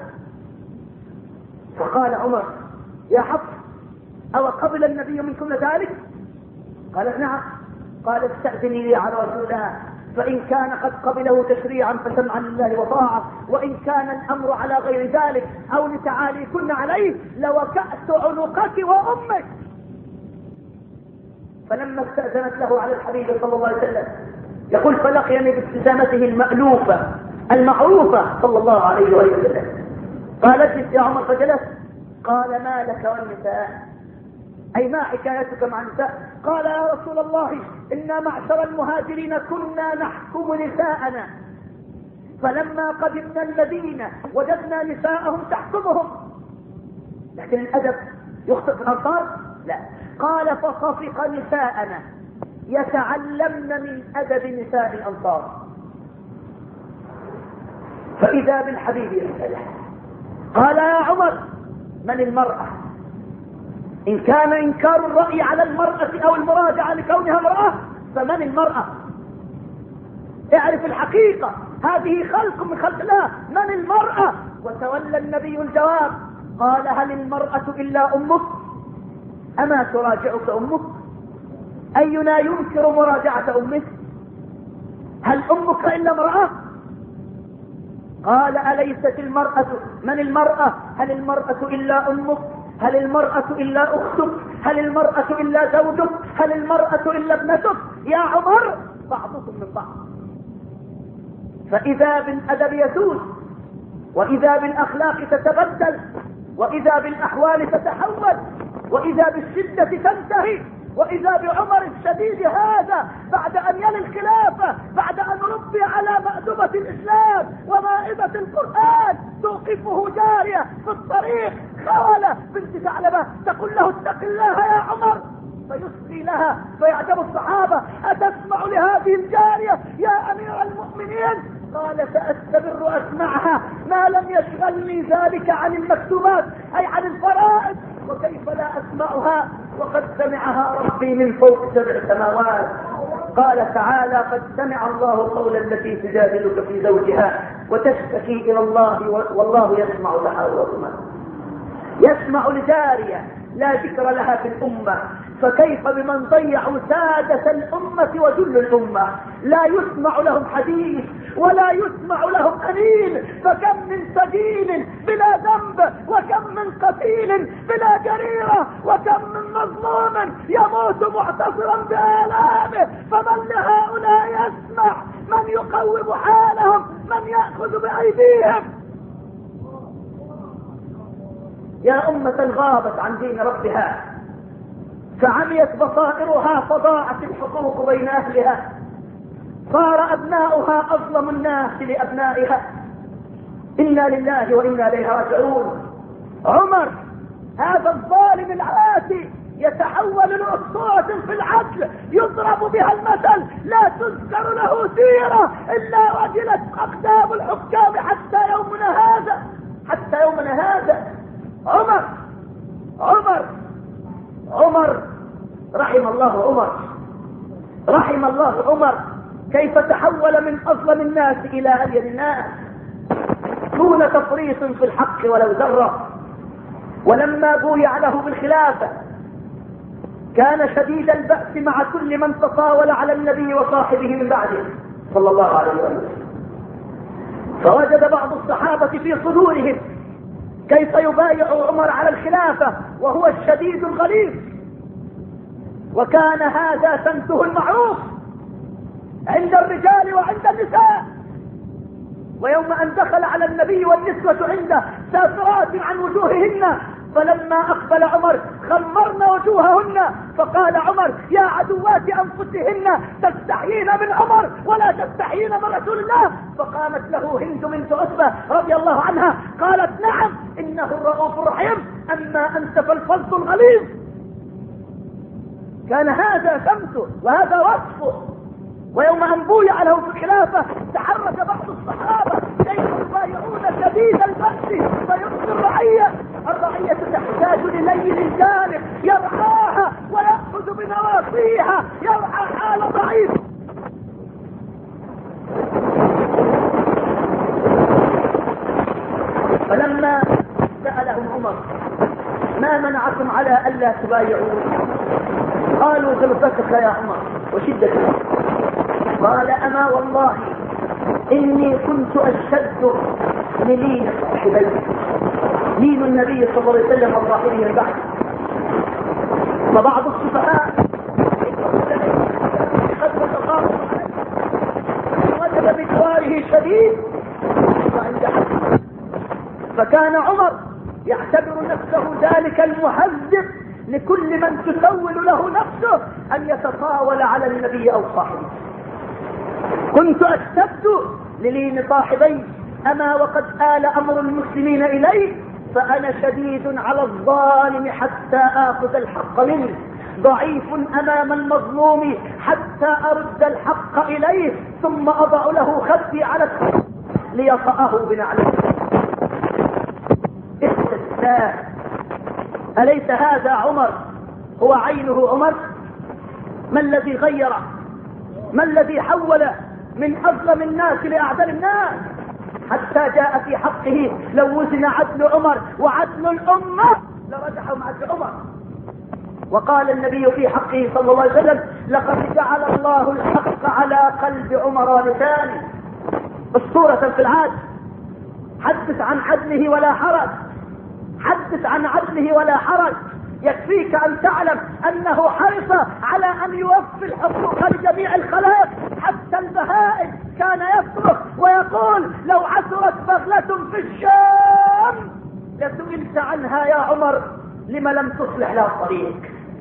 فقال عمر: يا حفص، أو قبل النبي منكم ذلك؟ قالت: نعم. قال: استأذني لي على رسول الله، فإن كان قد قبله تشريعا فسمعا لله وطاعة، وإن كان الأمر على غير ذلك أو لتعالي كن عليه لوكأت عنقك وأمك. فلما استأذنت له على الحبيب صلى الله عليه وسلم يقول: فلقيني بابتسامته المألوفة المعروفة صلى الله عليه وسلم. قال: اجلس يا عمر. فجلس. قال: ما لك والنساء؟ أي ما حكايتك مع النساء؟ قال: يا رسول الله، إنا معشر المهاجرين كنا نحكم نساءنا، فلما قدمنا المدينة وجدنا نساءهم تحكمهم. لكن الأدب يخطئ في الأنصار؟ لا. قال: فصفق نساءنا يتعلمن من أدب نساء الأنصار. فإذا بالحبيب يسأله. قال: يا عمر، من المرأة؟ إن كان إنكار الرأي على المرأة أو المراجعة لكونها امرأة، فمن المرأة؟ اعرف الحقيقة، هذه خلق من خلق الله. من المرأة؟ وتولى النبي الجواب. قال: هل المرأة إلا أمك؟ أما تراجعك أمك؟ أينا ينكر مراجعة أمك؟ هل أمك إلا امرأة؟ قال: أليست المرأة؟ من المرأة؟ هل المرأة إلا أمك؟ هل المرأة إلا أختك؟ هل المرأة إلا زوجك؟ هل المرأة إلا ابنتك؟ يا عمر، بعضكم من بعض. فإذا بالأدب يسود، وإذا بالأخلاق تتبدل، وإذا بالأحوال تتحول، وإذا بالشدة تنتهي، وإذا بعمر الشديد هذا بعد أن يلي الخلافة، بعد أن ربي على مأدبة الإسلام ومائدة القرآن، توقفه جارية في الطريق خالة بنت ثعلبة تقول له: اتق الله يا عمر. فيصغي لها فيعجب الصحابة: أتسمع لهذه الجارية يا أمير المؤمنين؟ قال: سأستمر أسمعها ما لم يشغلني ذلك عن المكتوبات، أي عن الفرائض. وكيف لا أسمعها وقد سمعها ربي من فوق سبع سماوات. قال تعالى: قد سمع الله قول التي تجادلك في زوجها وتشتكي إلى الله والله يسمع تحاوركما. يسمع لجارية لا ذكر لها في الأمة، فكيف بمن ضيعوا سادة الأمة وجل الأمة؟ لا يسمع لهم حديث ولا يسمع لهم أنين، فكم من سجين بلا ذنب، وكم من قتيل بلا جريرة، وكم من مظلوم يموت معتصرا بآلامه، فمن لهؤلاء يسمع؟ من يقوم حالهم؟ من يأخذ بأيديهم؟ يا أمة غابت عن دين ربها فعميت بصائرها، فضاعت الحقوق بين أهلها، صار أبناؤها أظلم الناس لأبنائها. إنا لله وإنا إليه راجعون. عمر هذا الظالم العاتي يتحول لأسطورة في العدل يضرب بها المثل، لا تذكر له سيرة إلا وجلت أقدام الحكام حتى يومنا هذا، حتى يومنا هذا. عمر عمر عمر رحم الله عمر، رحم الله عمر، كيف تحول من أظلم الناس إلى ألين الناس دون تفريط في الحق ولو ذرة. ولما بويع له بالخلافة كان شديد البأس مع كل من تطاول على النبي وصاحبه من بعده صلى الله عليه وسلم، فوجد بعض الصحابة في صدورهم كيف يبايع عمر على الخلافة وهو الشديد الغليظ، وكان هذا سمته المعروف عند الرجال وعند النساء. ويوم أن دخل على النبي والنسوة عنده سافرات عن وجوههن، فلما أقبل عمر خمرن وجوههن، فقال عمر: يا عدوات أنفسهن تستحيين من عمر ولا تستحيين من رسول الله. فقامت له هند بنت عتبة رضي الله عنها قالت: نعم إنه الرؤوف الرحيم، أما أنت فالفظ الغليظ. كان هذا سمته وهذا وصفه. ويوم أن بويع له في الخلافة تحرك بعض الصحابة كيف يبايعون شديد البأس فيبقي الرعية. الرعية تحتاج لليل الجانب يرعاها ويأخذ بنواصيها، يرعى حال ضعيف. فلما سألهم عمر: ما منعكم على ألا تبايعون؟ قالوا: غلظتك يا عمر وشدتك. قال: أما والله إني كنت أشد للين صاحبي، لين النبي صلى الله عليه وسلم وصاحبه من بعد. فبعض السفهاء قد تقاطع وجد بجواره شديد وعند حد، فكان عمر يعتبر نفسه ذلك المهذب لكل من تسول له نفسه أن يتطاول على النبي أو صاحبه. كنت أشتد للين صاحبي، أما وقد آل أمر المسلمين إليه، فأنا شديد على الظالم حتى آخذ الحق منه، ضعيف أمام المظلوم حتى أرد الحق إليه، ثم أضع له خدي على الحق ليطأه بنعله. استثناء. أليس هذا عمر هو عينه عمر؟ ما الذي غيره؟ ما الذي حوله من أظلم الناس لأعدل الناس حتى جاء في حقه لو وزن عدل عمر وعدل الأمة لرجحوا مع عدل عمر. وقال النبي في حقه صلى الله عليه وسلم: لقد جعل الله الحق على قلب عمر لسانه. أسطورة في العدل. حدث عن عدله ولا حرج، حدث عن عدله ولا حرج. يكفيك أن تعلم أنه حرص على أن يوفي الحقوق لجميع الخلائق، حتى البهائم كان يصرخ ويقول: لو عثرت بغلة في الشام لسئلت عنها يا عمر لما لم تصلح لها الطريق.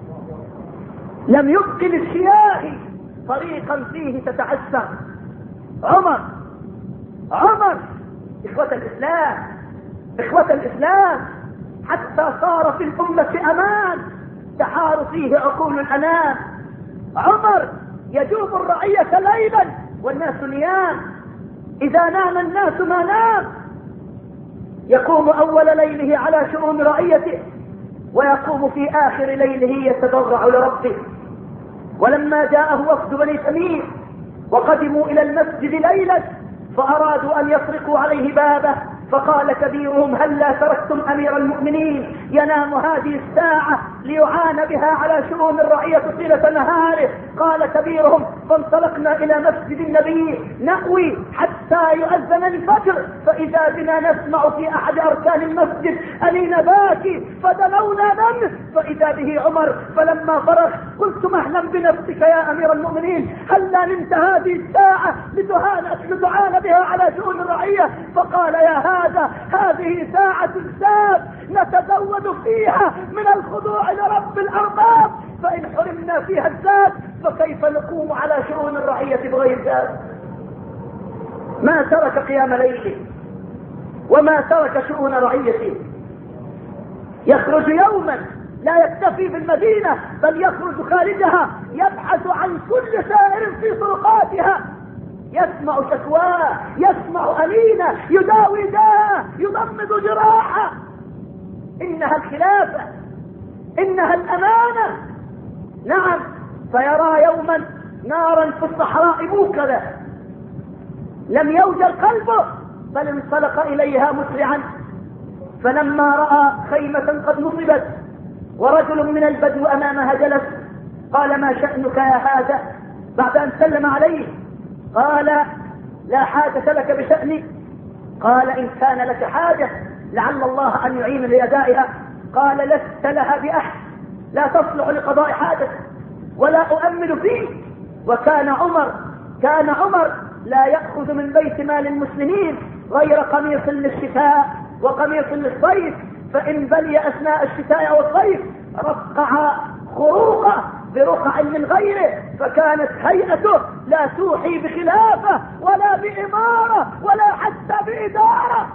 لم يبق للشياه طريقا فيه تتعسر. عمر عمر إخوة الإسلام، إخوة الإسلام، حتى صار في الأمة أمان تحار فيه عقول الأنام. عمر يجوب الرعية ليلا والناس نيام، إذا نام الناس ما نام، يقوم أول ليله على شؤون رعيته، ويقوم في آخر ليله يتضرع لربه. ولما جاءه وفد بني تميم وقدموا الى المسجد ليلا فارادوا ان يطرقوا عليه بابه، فقال كبيرهم: هلا تركتم امير المؤمنين ينام هذه الساعة ليعان بها على شؤون الرعية طيلة نهاره؟ قال كبيرهم: فانطلقنا الى مسجد النبي نأوي حتى يؤذن الفجر، فاذا بنا نسمع في احد اركان المسجد انين باكي، فدنونا منه فاذا به عمر. فلما فرغ قلت: مهلا بنفسك يا امير المؤمنين، هلا نمت هذه الساعة لتعان بها على شؤون الرعية؟ فقال: يا هذا هذه ساعة الزاد نتزود فيها من الخضوع لرب الأرباب، فإن حرمنا فيها الزاد فكيف نقوم على شؤون الرعية بغير زاد؟ ما ترك قيام ليله وما ترك شؤون رعيته. يخرج يوما لا يكتفي بالمدينة بل يخرج خارجها يبحث عن كل سائر في طرقاتها، يسمع شكواه، يسمع أنينه، يداوي داءه، يضمد جراحه. إنها الخلافة، إنها الأمانة. نعم. فيرى يوما نارا في الصحراء موكلة لم يوجل قلبه بل انطلق إليها مسرعا، فلما رأى خيمة قد نصبت ورجل من البدو أمامها جلس قال: ما شأنك يا هذا؟ بعد أن سلم عليه قال: لا حاجة لك بشأني. قال: إن كان لك حاجة لعل الله أن يعين لأدائها. قال: لست لها بأحد، لا تصلح لقضاء حاجة ولا أؤمل فيه. وكان عمر كان عمر لا يأخذ من بيت مال المسلمين غير قميص للشتاء وقميص للصيف، فإن بلي أثناء الشتاء والصيف رقع خروقه برقع من غيره، فكانت هيئته لا توحي بخلافة ولا بإمارة ولا حتى بإدارة.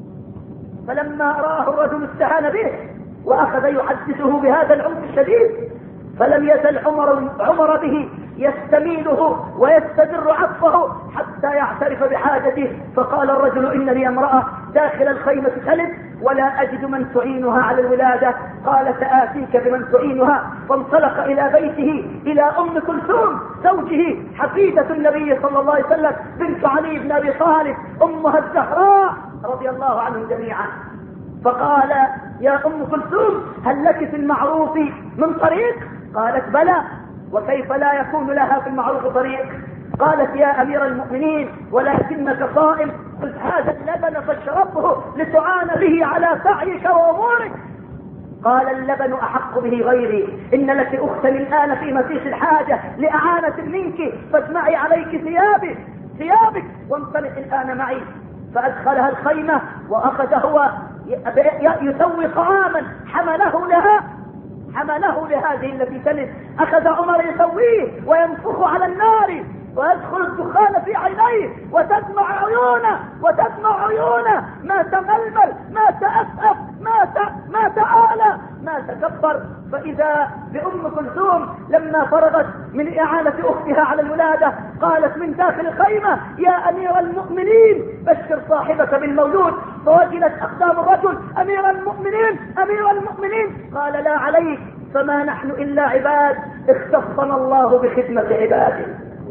فلما رآه الرجل استهان به وأخذ يحدثه بهذا العنف الشديد، فلم يزل عمر, عمر به يستميله ويستدر عطفه حتى يعترف بحاجته. فقال الرجل: إن لي امرأة داخل الخيمة تلد ولا أجد من تعينها على الولادة. قال: سآتيك بمن تعينها. فانطلق إلى بيته إلى أم كلثوم زوجه حفيدة النبي صلى الله عليه وسلم بنت علي بن أبي طالب أمها الزهراء رضي الله عنهم جميعا، فقال: يا أم كلثوم هل لك في المعروف من طريق؟ قالت: بلى، وكيف لا يكون لها في المعروف طريق؟ قالت: يا أمير المؤمنين ولكنك صائم، خذ هذا اللبن فاشربه لتعان به على سعيك وأمورك. قال: اللبن أحق به غيري، إن لك أختا الآن في مسيس الحاجة لأعانة منك، فاسمعي عليك ثيابك ثيابك وانطلق الآن معي. فأدخلها الخيمة وأخذ هو يسوي طعاما حمله لها حمله لهذه التي تلد. أخذ عمر يسويه وينفخ على النار ويدخل الدخان في عينيه وتدمع عيونه وتدمع عيونه ما تململ ما تأسف ما ما تعالى ما تكبر. فإذا بأم كلثوم لما فرغت من إعانة أختها على الولادة قالت من داخل الخيمة: يا أمير المؤمنين بشر صاحبك بالمولود. فوجلت أقدام الرجل: أمير المؤمنين أمير المؤمنين. قال: لا عليك، فما نحن إلا عباد اختصنا الله بخدمة عباده.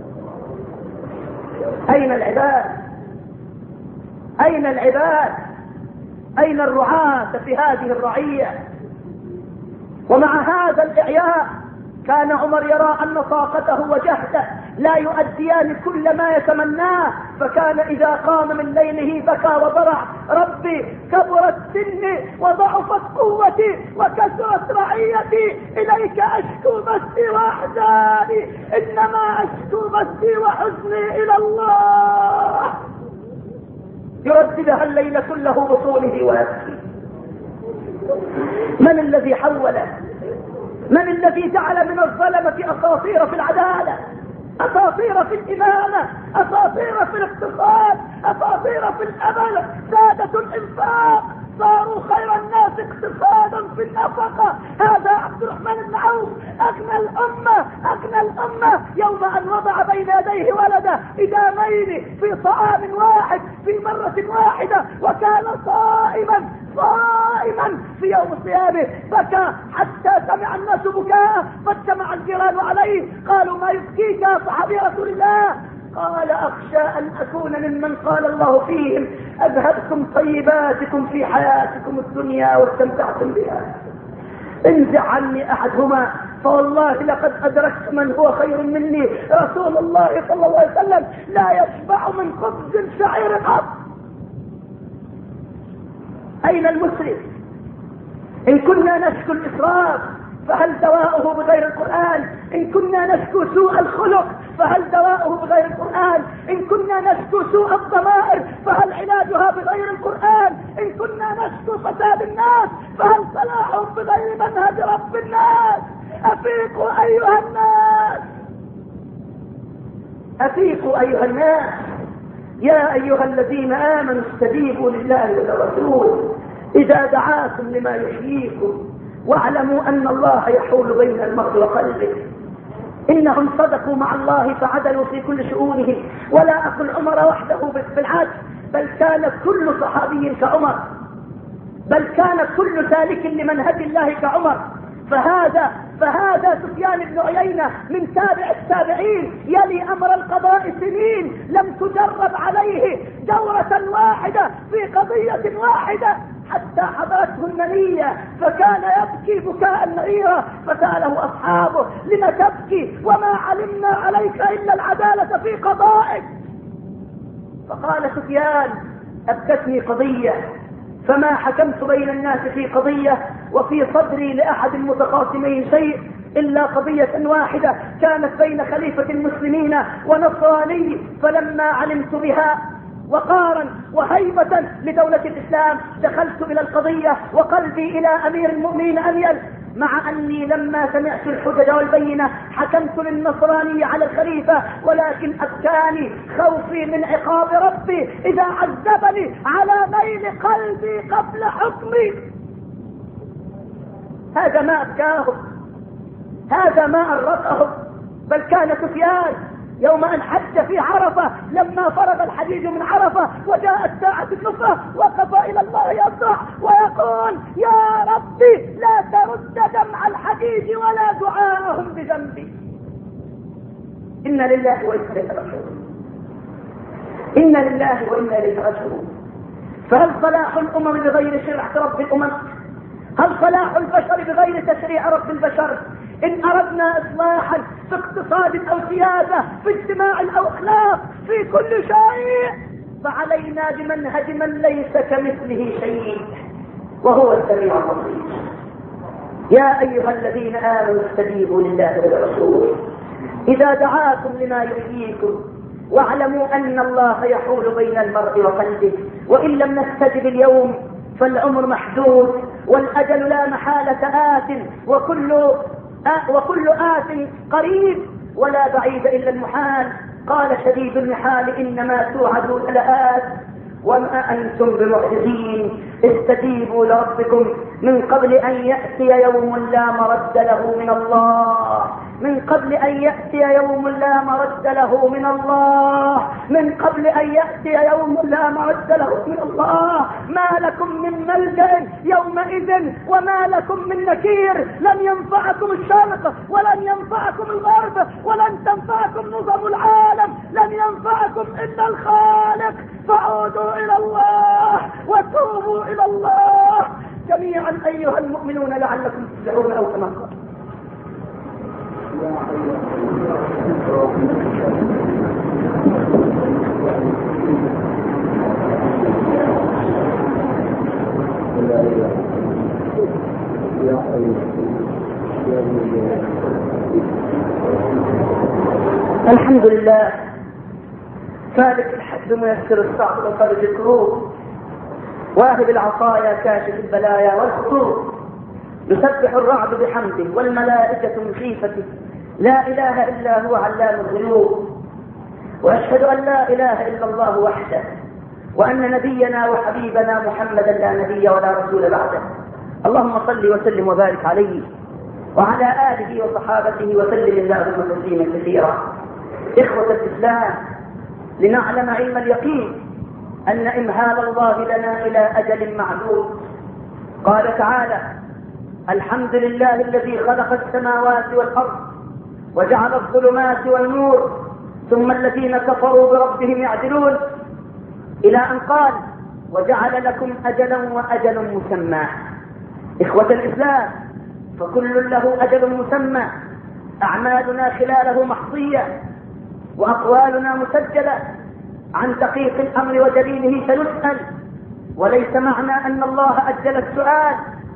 أين العباد؟ أين العباد؟ أين الرعاة في هذه الرعية؟ ومع هذا الإعياء كان عمر يرى أن طاقته وجهده لا يؤديان كل ما يتمناه، فكان إذا قام من ليله بكى وضرع: ربي كبرت سني وضعفت قوتي وكثرت رعيتي، إليك أشكو بثي وأحزاني، إنما أشكو بثي وحزني إلى الله. يرددها الليل كله بطوله ويبكي. من الذي حوله؟ من الذي جعل من الظلمة أساطير في العدالة، أساطير في الإمامة، أساطير في الاقتصاد، أساطير في الأمل، سادة الإنفاق، صاروا خير الناس اقتصادا في النفقة. هذا عبد الرحمن بن عوف أغنى الأمة أغنى الأمة يوم أن وضع بين يديه ولده: إدامين في طعام واحد في مرة واحدة، وكان صائما صائما في يوم صيامه، بكى حتى سمع الناس بكاء، فاجتمع الجيران عليه قالوا: ما يبكيك يا صحابي رسول الله؟ قال: أخشى أن أكون ممن قال الله فيهم: أذهبتم طيباتكم في حياتكم الدنيا واستمتعتم بها. انزع عني أحدهما فوالله لقد أدركت من هو خير مني. رسول الله صلى الله عليه وسلم لا يشبع من خبز شعير قط. أين المسرف؟ إن كنا نشكو الإسراف فهل دواؤه بغير القرآن؟ إن كنا نشكو سوء الخلق فهل دواؤه بغير القرآن؟ إن كنا نشكو سوء الضمائر فهل علاجها بغير القرآن؟ إن كنا نشكو فساد الناس فهل صلاحهم بغير منهج رب الناس؟ أفيقوا أيها الناس، أفيقوا أيها الناس، يا أيها الذين آمنوا استجيبوا لله وللرسول إذا دعاكم لما يحييكم واعلموا أن الله يحول بين المرء وقلبه. إنهم صدقوا مع الله فعدلوا في كل شؤونهم، ولا أقل عمر وحده بالعكس، بل كان كل صحابي كعمر، بل كان كل سالك لمنهج الله كعمر. فهذا فهذا سفيان بن عيينة من تابع التابعين يلي أمر القضاء سنين لم تجرب عليه دورة واحدة في قضية واحدة حتى حضرته المنية، فكان يبكي بكاء النعيرة، فسأله أصحابه: لم تبكي وما علمنا عليك إلا العدالة في قضائك؟ فقال سفيان: أبكتني قضية، فما حكمت بين الناس في قضية وفي صدري لأحد المتخاصمين شيء إلا قضية واحدة كانت بين خليفة المسلمين ونصراني، فلما علمت بها وقارا وهيبة لدولة الإسلام دخلت إلى القضية وقلبي إلى أمير المؤمنين أميل، مع أني لما سمعت الحجج والبينة حكمت للنصراني على الخليفة، ولكن أبكاني خوفي من عقاب ربي إذا عذبني على ميل قلبي قبل حكمي. هذا ما أبكاهم، هذا ما أرقهم. بل كان سفيان يوم أن حج في عرفة لما فرغ الحجيج من عرفة وجاءت ساعة النصرة وقف إلى الله يصرخ ويقول: يا ربي لا ترد دمع الحجيج ولا دعاءهم بذنبي. إنا لله وإنا إليه راجعون، إنا لله وإنا إليه راجعون. فهل صلاح الأمم بغير شريعة رب الأمم؟ هل صلاح البشر بغير تشريع رب البشر؟ إن أردنا إصلاحا في اقتصاد أو سياسة، في اجتماع أو أخلاق، في كل شيء، فعلينا بمنهج من ليس كمثله شيء وهو السميع البصير. يا أيها الذين آمنوا استجيبوا لله وللرسول إذا دعاكم لما يحييكم واعلموا أن الله يحول بين المرء وقلبه، وإن لم نستجب اليوم فالعمر محدود والأجل لا محالة آت، وكل آ وكل آت قريب ولا بعيد إلا المحال. قال شديد المحال: إنما توعدون لآت وما أنتم بمعجزين. استجيبوا لربكم من قبل أن يأتي يوم لا مرد له من الله، من قبل أن يأتي يوم لا مرد له من الله، من قبل أن يأتي يوم لا مرد له من الله. ما لكم من ملجأ يومئذ وما لكم من نكير. لن ينفعكم الشرق ولن ينفعكم الغرب ولن تنفعكم نظم العالم، لن ينفعكم إلا الخالق. فعودوا إلى الله وتوبوا إلى الله جميعا أيها المؤمنون لعلكم تفلحون، أو كما قال. الحمد لله فالك الحد ميسر الصعب وفرج الكروب، واهب العطايا كاشف البلايا والخطوب. يسبح الرعد بحمده والملائكة من خيفته، لا إله إلا هو علام الغيوب. وأشهد أن لا إله إلا الله وحده، وأن نبينا وحبيبنا محمدا لا نبي ولا رسول بعده. اللهم صل وسلم وبارك عليه وعلى آله وصحابته وسلم اللهم تسليما كثيرا. إخوة الإسلام، لنعلم علم اليقين أن إمهال الله لنا إلى أجل معدود. قال تعالى: الحمد لله الذي خلق السماوات والأرض وجعل الظلمات والنور ثم الذين كفروا بربهم يعدلون، إلى أن قال: وجعل لكم أجلا وأجل مسمى. إخوة الإسلام، فكل له أجل مسمى، أعمالنا خلاله محصية وأقوالنا مسجلة، عن دقيق الأمر وجليله سنسأل. وليس معنى أن الله أجل السؤال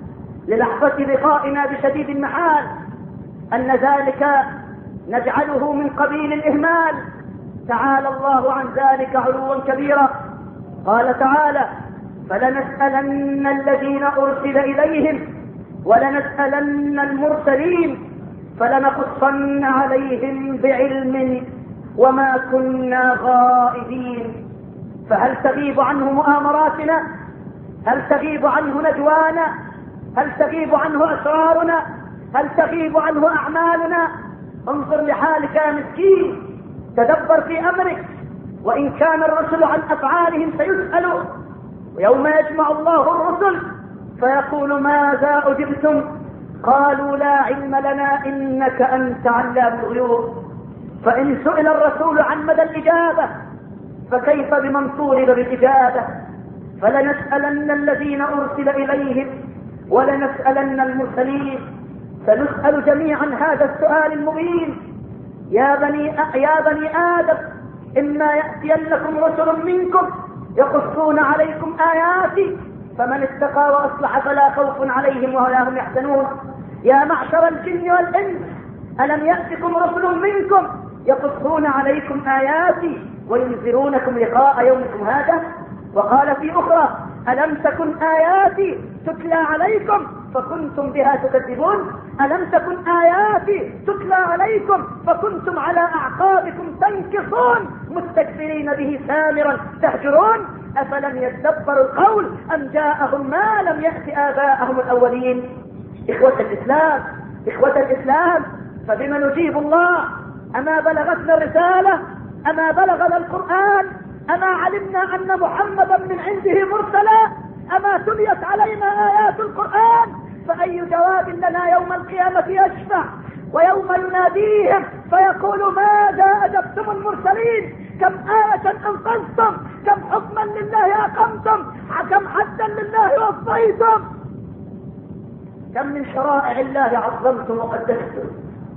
للحظة لقائنا بشديد المحال أن ذلك نجعله من قبيل الإهمال. تعالى الله عن ذلك علوا كبيرا. قال تعالى: فلنسألن الذين أرسل إليهم ولنسألن المرسلين فلنقصن عليهم بعلم وما كنا غائبين. فهل تغيب عنه مؤامراتنا؟ هل تغيب عنه نجوانا؟ هل تغيب عنه أسرارنا؟ هل تغيب عنه أعمالنا؟ انظر لحالك يا مسكين، تدبر في أمرك. وإن كان الرسل عن أفعالهم سيسألوا، ويوم يجمع الله الرسل فيقول: ماذا أجبتم؟ قالوا: لا علم لنا إنك أنت علام الغيوب. فإن سئل الرسول عن مدى الإجابة فكيف بمن طولب بالإجابة؟ فلنسألن الذين أرسل إليهم ولنسألن المرسلين. سنسأل جميعا هذا السؤال المبين. يا بني يا بني آدم، إما يأتينكم رسل منكم يقصون عليكم آياتي فمن اتقى وأصلح فلا خوف عليهم ولا هم يحزنون. يا معشر الجن والإنس، ألم يأتكم رسل منكم يقصون عليكم آياتي وينذرونكم لقاء يومكم هذا؟ وقال في أخرى: ألم تكن آياتي تتلى عليكم فكنتم بها تكذبون؟ ألم تكن آياتي تتلى عليكم فكنتم على أعقابكم تنكصون مستكبرين به سامرا تهجرون؟ أفلم يدبروا القول أم جاءهم ما لم يأت آباءهم الأولين؟ إخوة الإسلام، إخوة الإسلام، فبما نجيب الله؟ أما بلغتنا الرسالة؟ أما بلغنا القرآن؟ أما علمنا أن محمدا من عنده مرسلا؟ أما تليت علينا آيات القرآن؟ فأي جواب لنا يوم القيامة يشفع ويوم يناديهم فيقول: ماذا أجبتم المرسلين؟ كم آية أنقذتم؟ كم حكما لله أقمتم؟ كم حدا لله وصيتم؟ كم من شرائع الله عظمتم وقدستم؟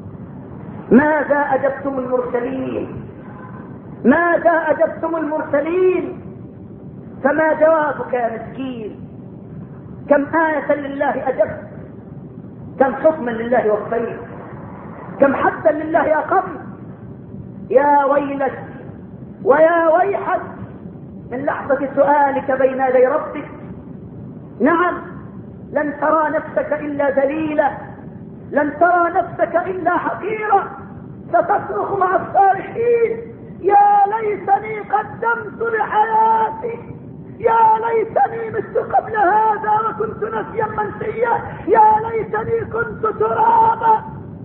ماذا أجبتم المرسلين؟ ماذا أجبتم المرسلين؟ فما جوابك يا مسكين؟ كم آية لله أجبت؟ كم حكما لله وصيت؟ كم حدا لله أقمت؟ يا ويلك ويا ويحك من لحظة سؤالك بين يدي ربك. نعم، لن ترى نفسك إلا ذليلة، لن ترى نفسك إلا حقيرة، ستصرخ مع الصالحين: يا ليتني قدمت لحياتي، يا ليتني مت قبل هذا وكنت نسيا منسيا، يا ليتني كنت ترابا.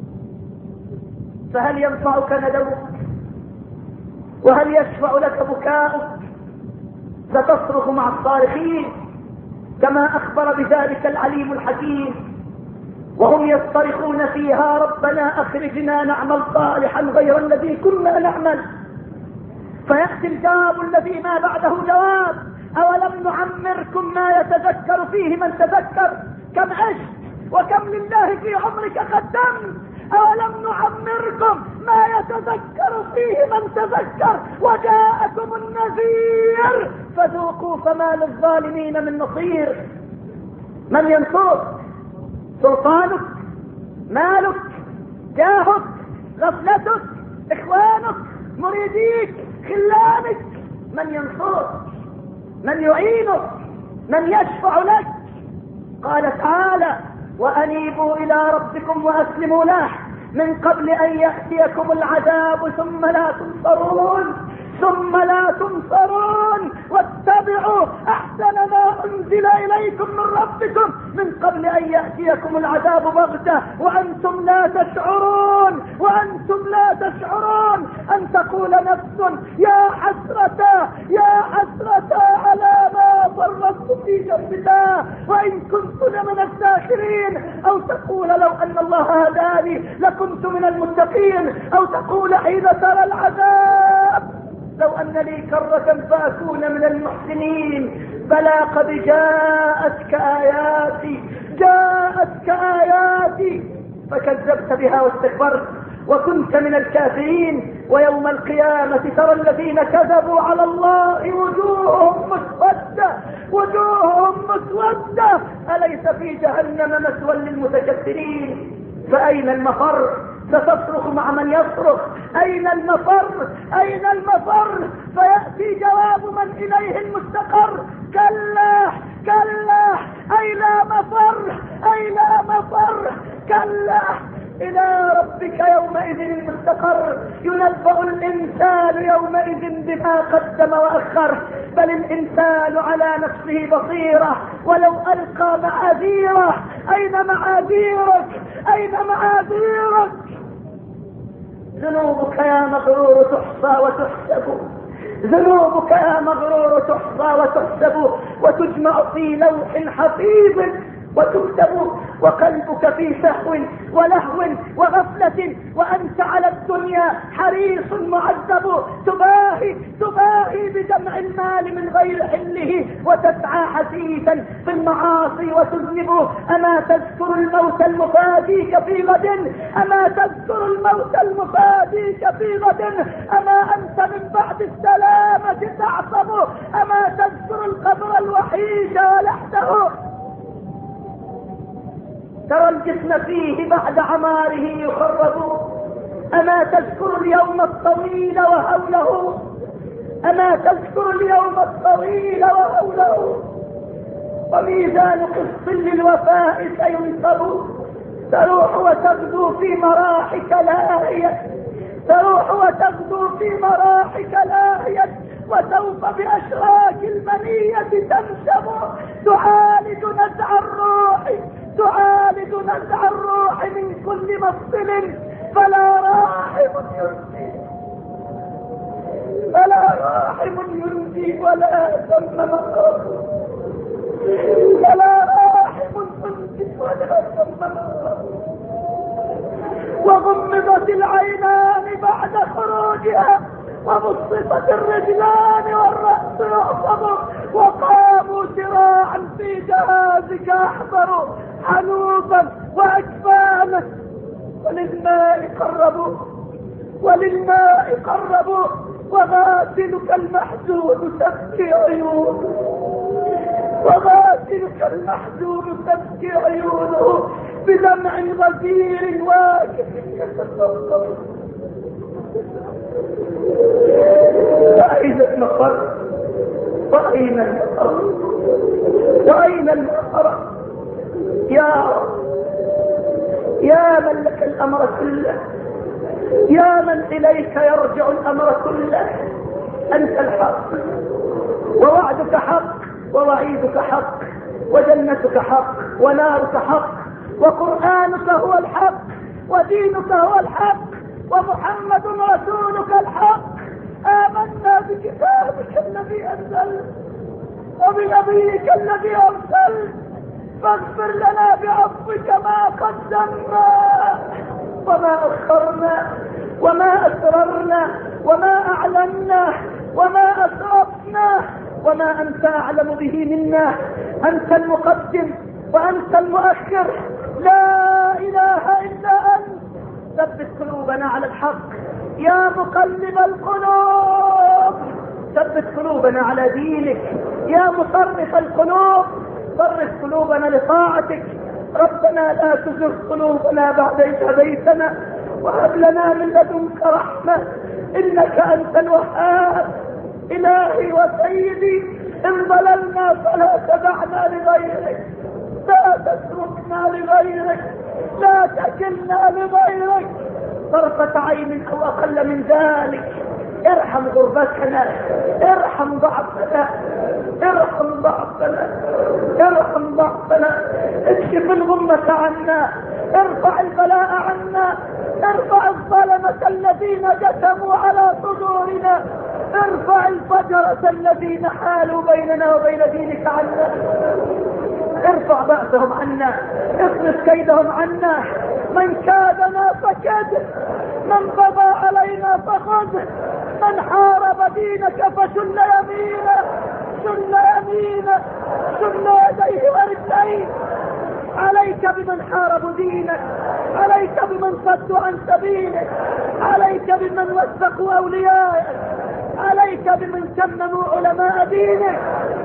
فهل ينفعك ندمك؟ وهل يشفع لك بكاؤك؟ ستصرخ مع الصالحين كما أخبر بذلك العليم الحكيم: وهم يصطرخون فيها: ربنا أخرجنا نعمل صالحا غير الذي كنا نعمل. فيأتي الجواب الذي ما بعده جواب: أولم نعمركم ما يتذكر فيه من تذكر؟ كم عشت وكم لله في عمرك قدمت؟ أولم نعمركم ما يتذكر فيه من تذكر وجاءكم النذير فذوقوا فما للظالمين من نصير. من ينصرك؟ سلطانك؟ مالك؟ جاهك؟ غفلتك؟ إخوانك؟ مريديك؟ خلانك؟ من ينصرك؟ من يعينك؟ من يشفع لك؟ قال تعالى: وأنيبوا إلى ربكم وأسلموا له من قبل أن يأتيكم العذاب ثم لا تنصرون ثم لا تنصرون واتبعوا أحسن احسن ما انزل اليكم من ربكم من قبل ان يأتيكم العذاب بغتة وانتم لا تشعرون وانتم لا تشعرون ان تقول نفس يا حسرة يا حسرة على ما فرطت في جنب الله وان كنت لمن الساخرين، او تقول لو ان الله هداني لكنت من المتقين، او تقول حين ترى العذاب لو ان لي كرة فاكون من المحسنين. بلى قد جاءتك آياتي جاءتك آياتي فكذبت بها واستكبرت وكنت من الكافرين. ويوم القيامة ترى الذين كذبوا على الله وجوههم مسودة وجوههم مسودة أليس في جهنم مثوى للمتكبرين؟ فأين المفر؟ ستصرخ مع من يصرخ. أين المفر؟ أين المفر؟ فيأتي جواب من إليه المستقر. كلا كلا أي لا مفر أي لا مفر كلا إلى ربك يومئذ المستقر. ينبأ الإنسان يومئذ بما قدم وأخر، بل الإنسان على نفسه بصيرة ولو ألقى معاذيره. أين معاذيرك؟ أين معاذيرك؟ ذنوبك يا مغرور تحصى وتحسب، ذنوبك يا مغرور تحصى وتحسب وتجمع في لوح حفيظ وتكتب، وقلبك في سهو ولهو وغفلة وأنت على الدنيا حريص معذب. تباهي تباهي بجمع المال من غير حله وتسعى حثيثا في المعاصي وتذنب. أما تذكر الموت المفاديك في غد؟ أما تذكر الموت المفاديك في غد؟ أما أنت من بعد السلامة تعصب؟ أما تذكر القبر الوحيد ولحده؟ ترى الجسم فيه بعد عماره يخرب. أما تذكر اليوم الطويل وهوله؟ أما تذكر اليوم الطويل وهوله؟ وميزان قسط للوفاء سينصب. تروح وتغدو في مراحك لاهية، تروح وتغدو في مراحك لاهية وسوف بأشراك المنية تنشب. تعالج نزع الروح تعالج نزع الروح من كل مفصل فلا راحم ينجي فلا راحم ينجي ولا ثم مقر فلا راحم ينجي ولا ثم مقر. وغمضت العينان بعد خروجها وبسطت الرجلان والرأس يعصب. وقاموا سراعا في جهازك احضروا حنوطا واجفانا. وللماء قربوا وللماء قربوا وغاسلك المحزون تبكي عيونه وغاسلك المحزون تبكي عيونه بدمع غزير واقف يتصفق. فأين المفر وأين المفر وأين المفر؟ يا رب يا من لك الأمر كله، يا من إليك يرجع الأمر كله. أنت الحق ووعدك حق ووعيدك حق وجنتك حق ونارك حق وقرآنك هو الحق ودينك هو الحق ومحمد رسولك الحق. آمنا بكتابك الذي أنزلت وبنبيك الذي أرسلت، فاغفر لنا بعفوك ما قدمنا وما أخرنا وما أسررنا وما أعلنا وما أسرفنا وما أنت أعلم به منا. أنت المقدم وأنت المؤخر، لا إله إلا أنت. ثبت قلوبنا على الحق يا مقلب القلوب، ثبت قلوبنا على دينك يا مصرف القلوب، صرف قلوبنا لطاعتك. ربنا لا تزغ قلوبنا بعد إذ هديتنا وهب لنا من لدنك رحمة إنك أنت الوهاب. إلهي وسيدي إن ضللنا فلا تدعنا لغيرك، لا تتركنا لغيرك، لا تكلنا لغيرك طرفة عين أو أقل من ذلك. ارحم غربتنا، ارحم ضعفنا، ارحم ضعفنا، ارحم ضعفنا، اكشف الغمة عنا، ارفع البلاء عنا، ارفع الظلمة الذين جثموا على صدورنا، ارفع الفجرة الذين حالوا بيننا وبين دينك عنا، ارفع بأسهم عنا، اخلص كيدهم عنا، من كادنا فكد، من بغى علينا فخذ، من حارب دينك فشل يمينه، شل يمينه، شل يديه ورجليه. عليك بمن حاربوا دينك، عليك بمن صدوا عن سبيلك، عليك بمن وثقوا اوليائك، عليك بمن كمموا علماء دينك.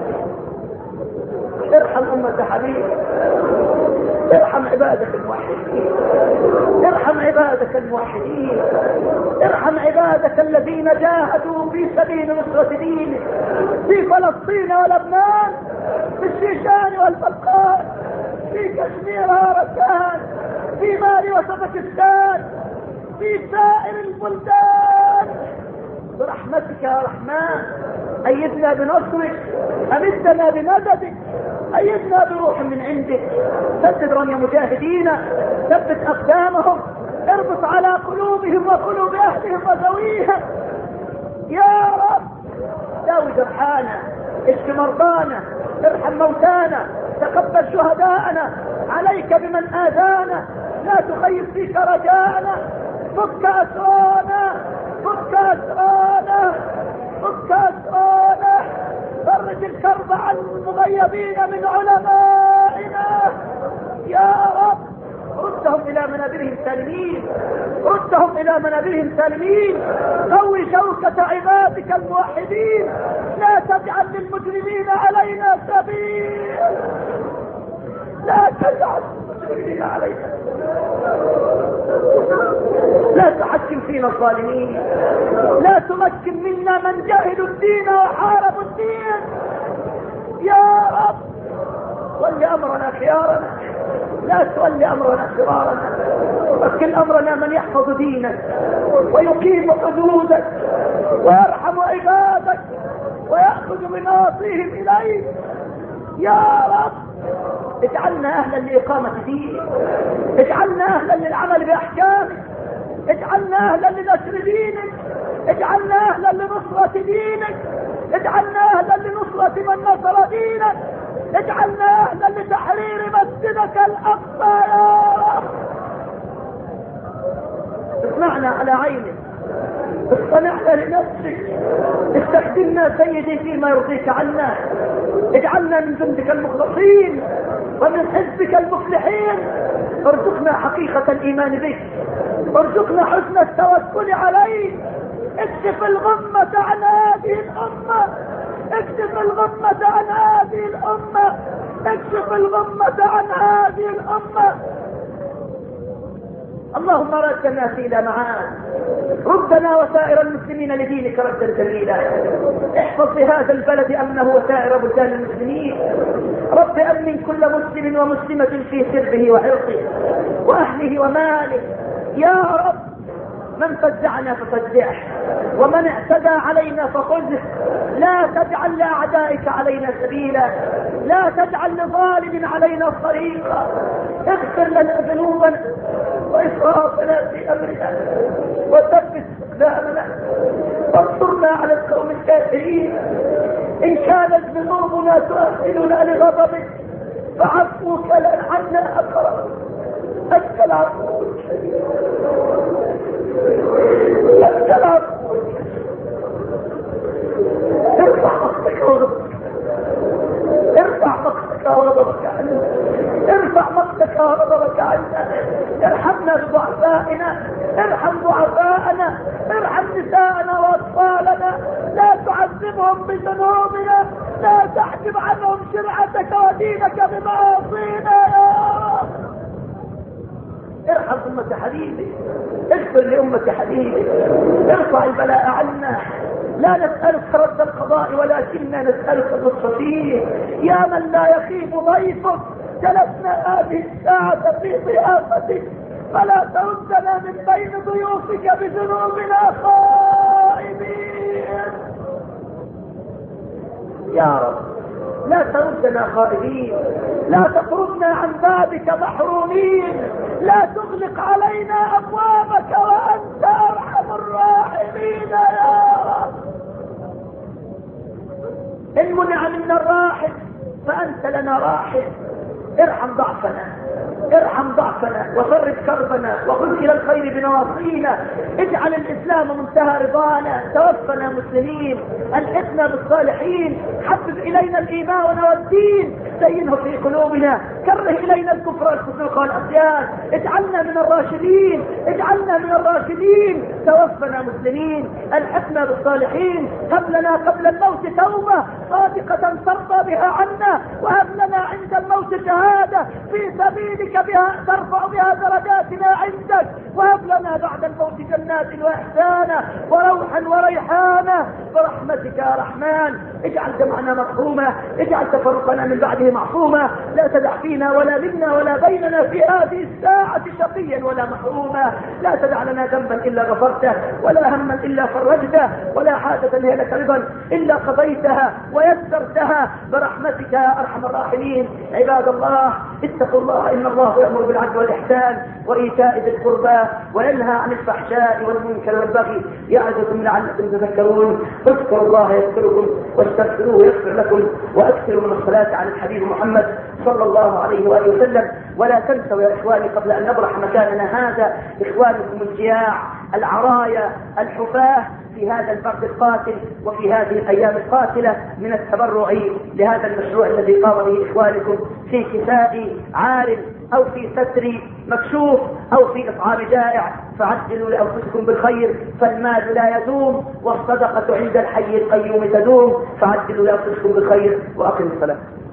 ارحم امة حبيبك، ارحم عبادك الموحدين، ارحم عبادك الموحدين، ارحم عبادك الذين جاهدوا في سبيل نصرة دينك في فلسطين ولبنان، في الشيشان والبلقان، في كشمير وهرسان، في مالي وسبكستان، في سائر البلدان. برحمتك يا رحمن أيدنا بنصرك، أمدنا بمددك، أيدنا بروح من عندك، سدد رمي مجاهدين، ثبت أقدامهم، اربط على قلوبهم وقلوب أهلهم وذويهم يا رب. داوي جرحانا، اشف مرضانا، ارحم موتانا، تقبل شهداءنا، عليك بمن آذانا، لا تخيب فيك رجاءنا، فك أسرانا، فك أسرانا، فك أسرانا، فرج الكرب عن المغيبين من علمائنا يا رب. ردهم الى منابرهم سالمين، ردهم الى منابرهم سالمين، قوي شوكة عبادك الموحدين، لا تجعل للمجرمين علينا سبيل، لا تجعل للمجرمين علينا، لا تحكم فينا الظالمين، لا تمكن منا من جاهدوا الدين وحاربوا الدين يا رب. ولي امرنا خيارنا، لا تولي امرنا شرارنا، وكل امرنا من يحفظ دينك ويقيم حدودك ويرحم عبادك ويأخذ بناصيهم اليك يا رب. اجعلنا اهلا لاقامة دينك، اجعلنا اهلا للعمل باحكامك، اجعلنا اهلا لنشر دينك، اجعلنا اهلا لنصرة دينك، اجعلنا اهلا لنصرة من نصر دينك، اجعلنا اهلا لتحرير مسجدك الاقصى يا رب. اسمعنا على عينك، اصطنعنا لنفسك، استخدمنا سيدي فيما يرضيك عنا، اجعلنا من جندك المخلصين ومن حزبك المفلحين. ارزقنا حقيقة الايمان بك، ارزقنا حسن التوكل عليك. اكشف الغمة عن هذه الامة، اكشف الغمة عن هذه الامة، اكشف الغمة عن هذه الامة. اللهم ردنا الى معاد، ردنا وسائر المسلمين لدينك ردا جميلا. احفظ لهذا البلد امنه وسائر بلدان المسلمين. رب امن كل مسلم ومسلمة في سربه وعرضه واهله وماله يا رب. من فزعنا ففزعه، ومن اعتدى علينا فخذه. لا تجعل لاعدائك علينا سبيلا، لا تجعل لظالم علينا طريقا. اغفر لنا ذنوبنا واسرافنا في امرنا، وثبت اقدامنا، وانصرنا على القوم الكافرين. ان كانت ذنوبنا تؤهلنا لغضبك فعفوك عنا اقرب. انت العفو الشديد، انت العفو. ارفع مقتك وغضبك، ارفع مقتك وغضبك عنا، ارفع مقتك وغضبك عنا. ارحمنا بضعفائنا، ارحم ضعفاءنا، ارحم نساءنا واطفالنا، لا تعذبهم بذنوبنا، لا تحجب عنهم شرعتك ودينك بمعاصينا يا رب. ارحم أمة حبيبي، اغفر لأمة حبيبي، ارفع البلاء عنا. لا نسألك رد القضاء ولكننا نسألك اللطف فيه. يا من لا يخيب ضيفك، جلسنا هذه الساعة في ضيافتك، فلا تردنا من بين ضيوفك بذنوبنا خائبين يا رب. لا تردنا خائبين، لا تطردنا عن بابك محرومين، لا تغلق علينا أبوابك وأنت أرحم الراحمين يا رب. إن منع منا الراحم فأنت لنا راحم، ارحم ضعفنا، ارحم ضعفنا وفرج كربنا وخذ الى الخير بنواصينا، اجعل الاسلام منتهى رضانا، توفنا مسلمين، الحقنا بالصالحين، حبب الينا الايمان والدين، زينه في قلوبنا، كره الينا الكفر والفسوق والعصيان، اجعلنا من الراشدين، اجعلنا من الراشدين، توفنا مسلمين، الحقنا بالصالحين، هب لنا قبل الموت توبه صادقه ترضى بها عنا، وهب لنا عند الموت شهاده في سبيلك بها ترفع بها درجاتنا عندك، وهب لنا بعد الموت جنات واحسانا وروحا وريحانا برحمتك يا رحمن. اجعل جمعنا مرحوما، اجعل تفرقنا من بعده معصوما، لا تدع فينا ولا منا ولا بيننا في هذه الساعة شقيا ولا محروما، لا تدع لنا ذنبا الا غفرته ولا هما الا فرجته ولا حاجة هي لك رضا الا قضيتها ويسرتها برحمتك يا ارحم الراحمين. عباد الله اتقوا الله، ان الله يأمر بالعدل والإحسان وإيتاء ذي القربى وينهى عن الفحشاء والمنكر والبغي، يعظكم لعلكم تذكرون. اذكروا الله يذكركم واستغفروه يغفر لكم، واكثروا من الصلاة على الحبيب محمد صلى الله عليه وآله وسلم. ولا تنسوا يا إخواني قبل أن نبرح مكاننا هذا إخوانكم الجياع العرايا الحفاة في هذا البرد القاتل وفي هذه الأيام القاتلة من التبرع لهذا المشروع الذي قام به إخوانكم في كساء عار أو في ستر مكشوف أو في إطعام جائع، فعجلوا لأنفسكم بالخير فالمال لا يدوم والصدقة عند الحي القيوم تدوم، فعجلوا لأنفسكم بالخير وأقيموا الصلاة.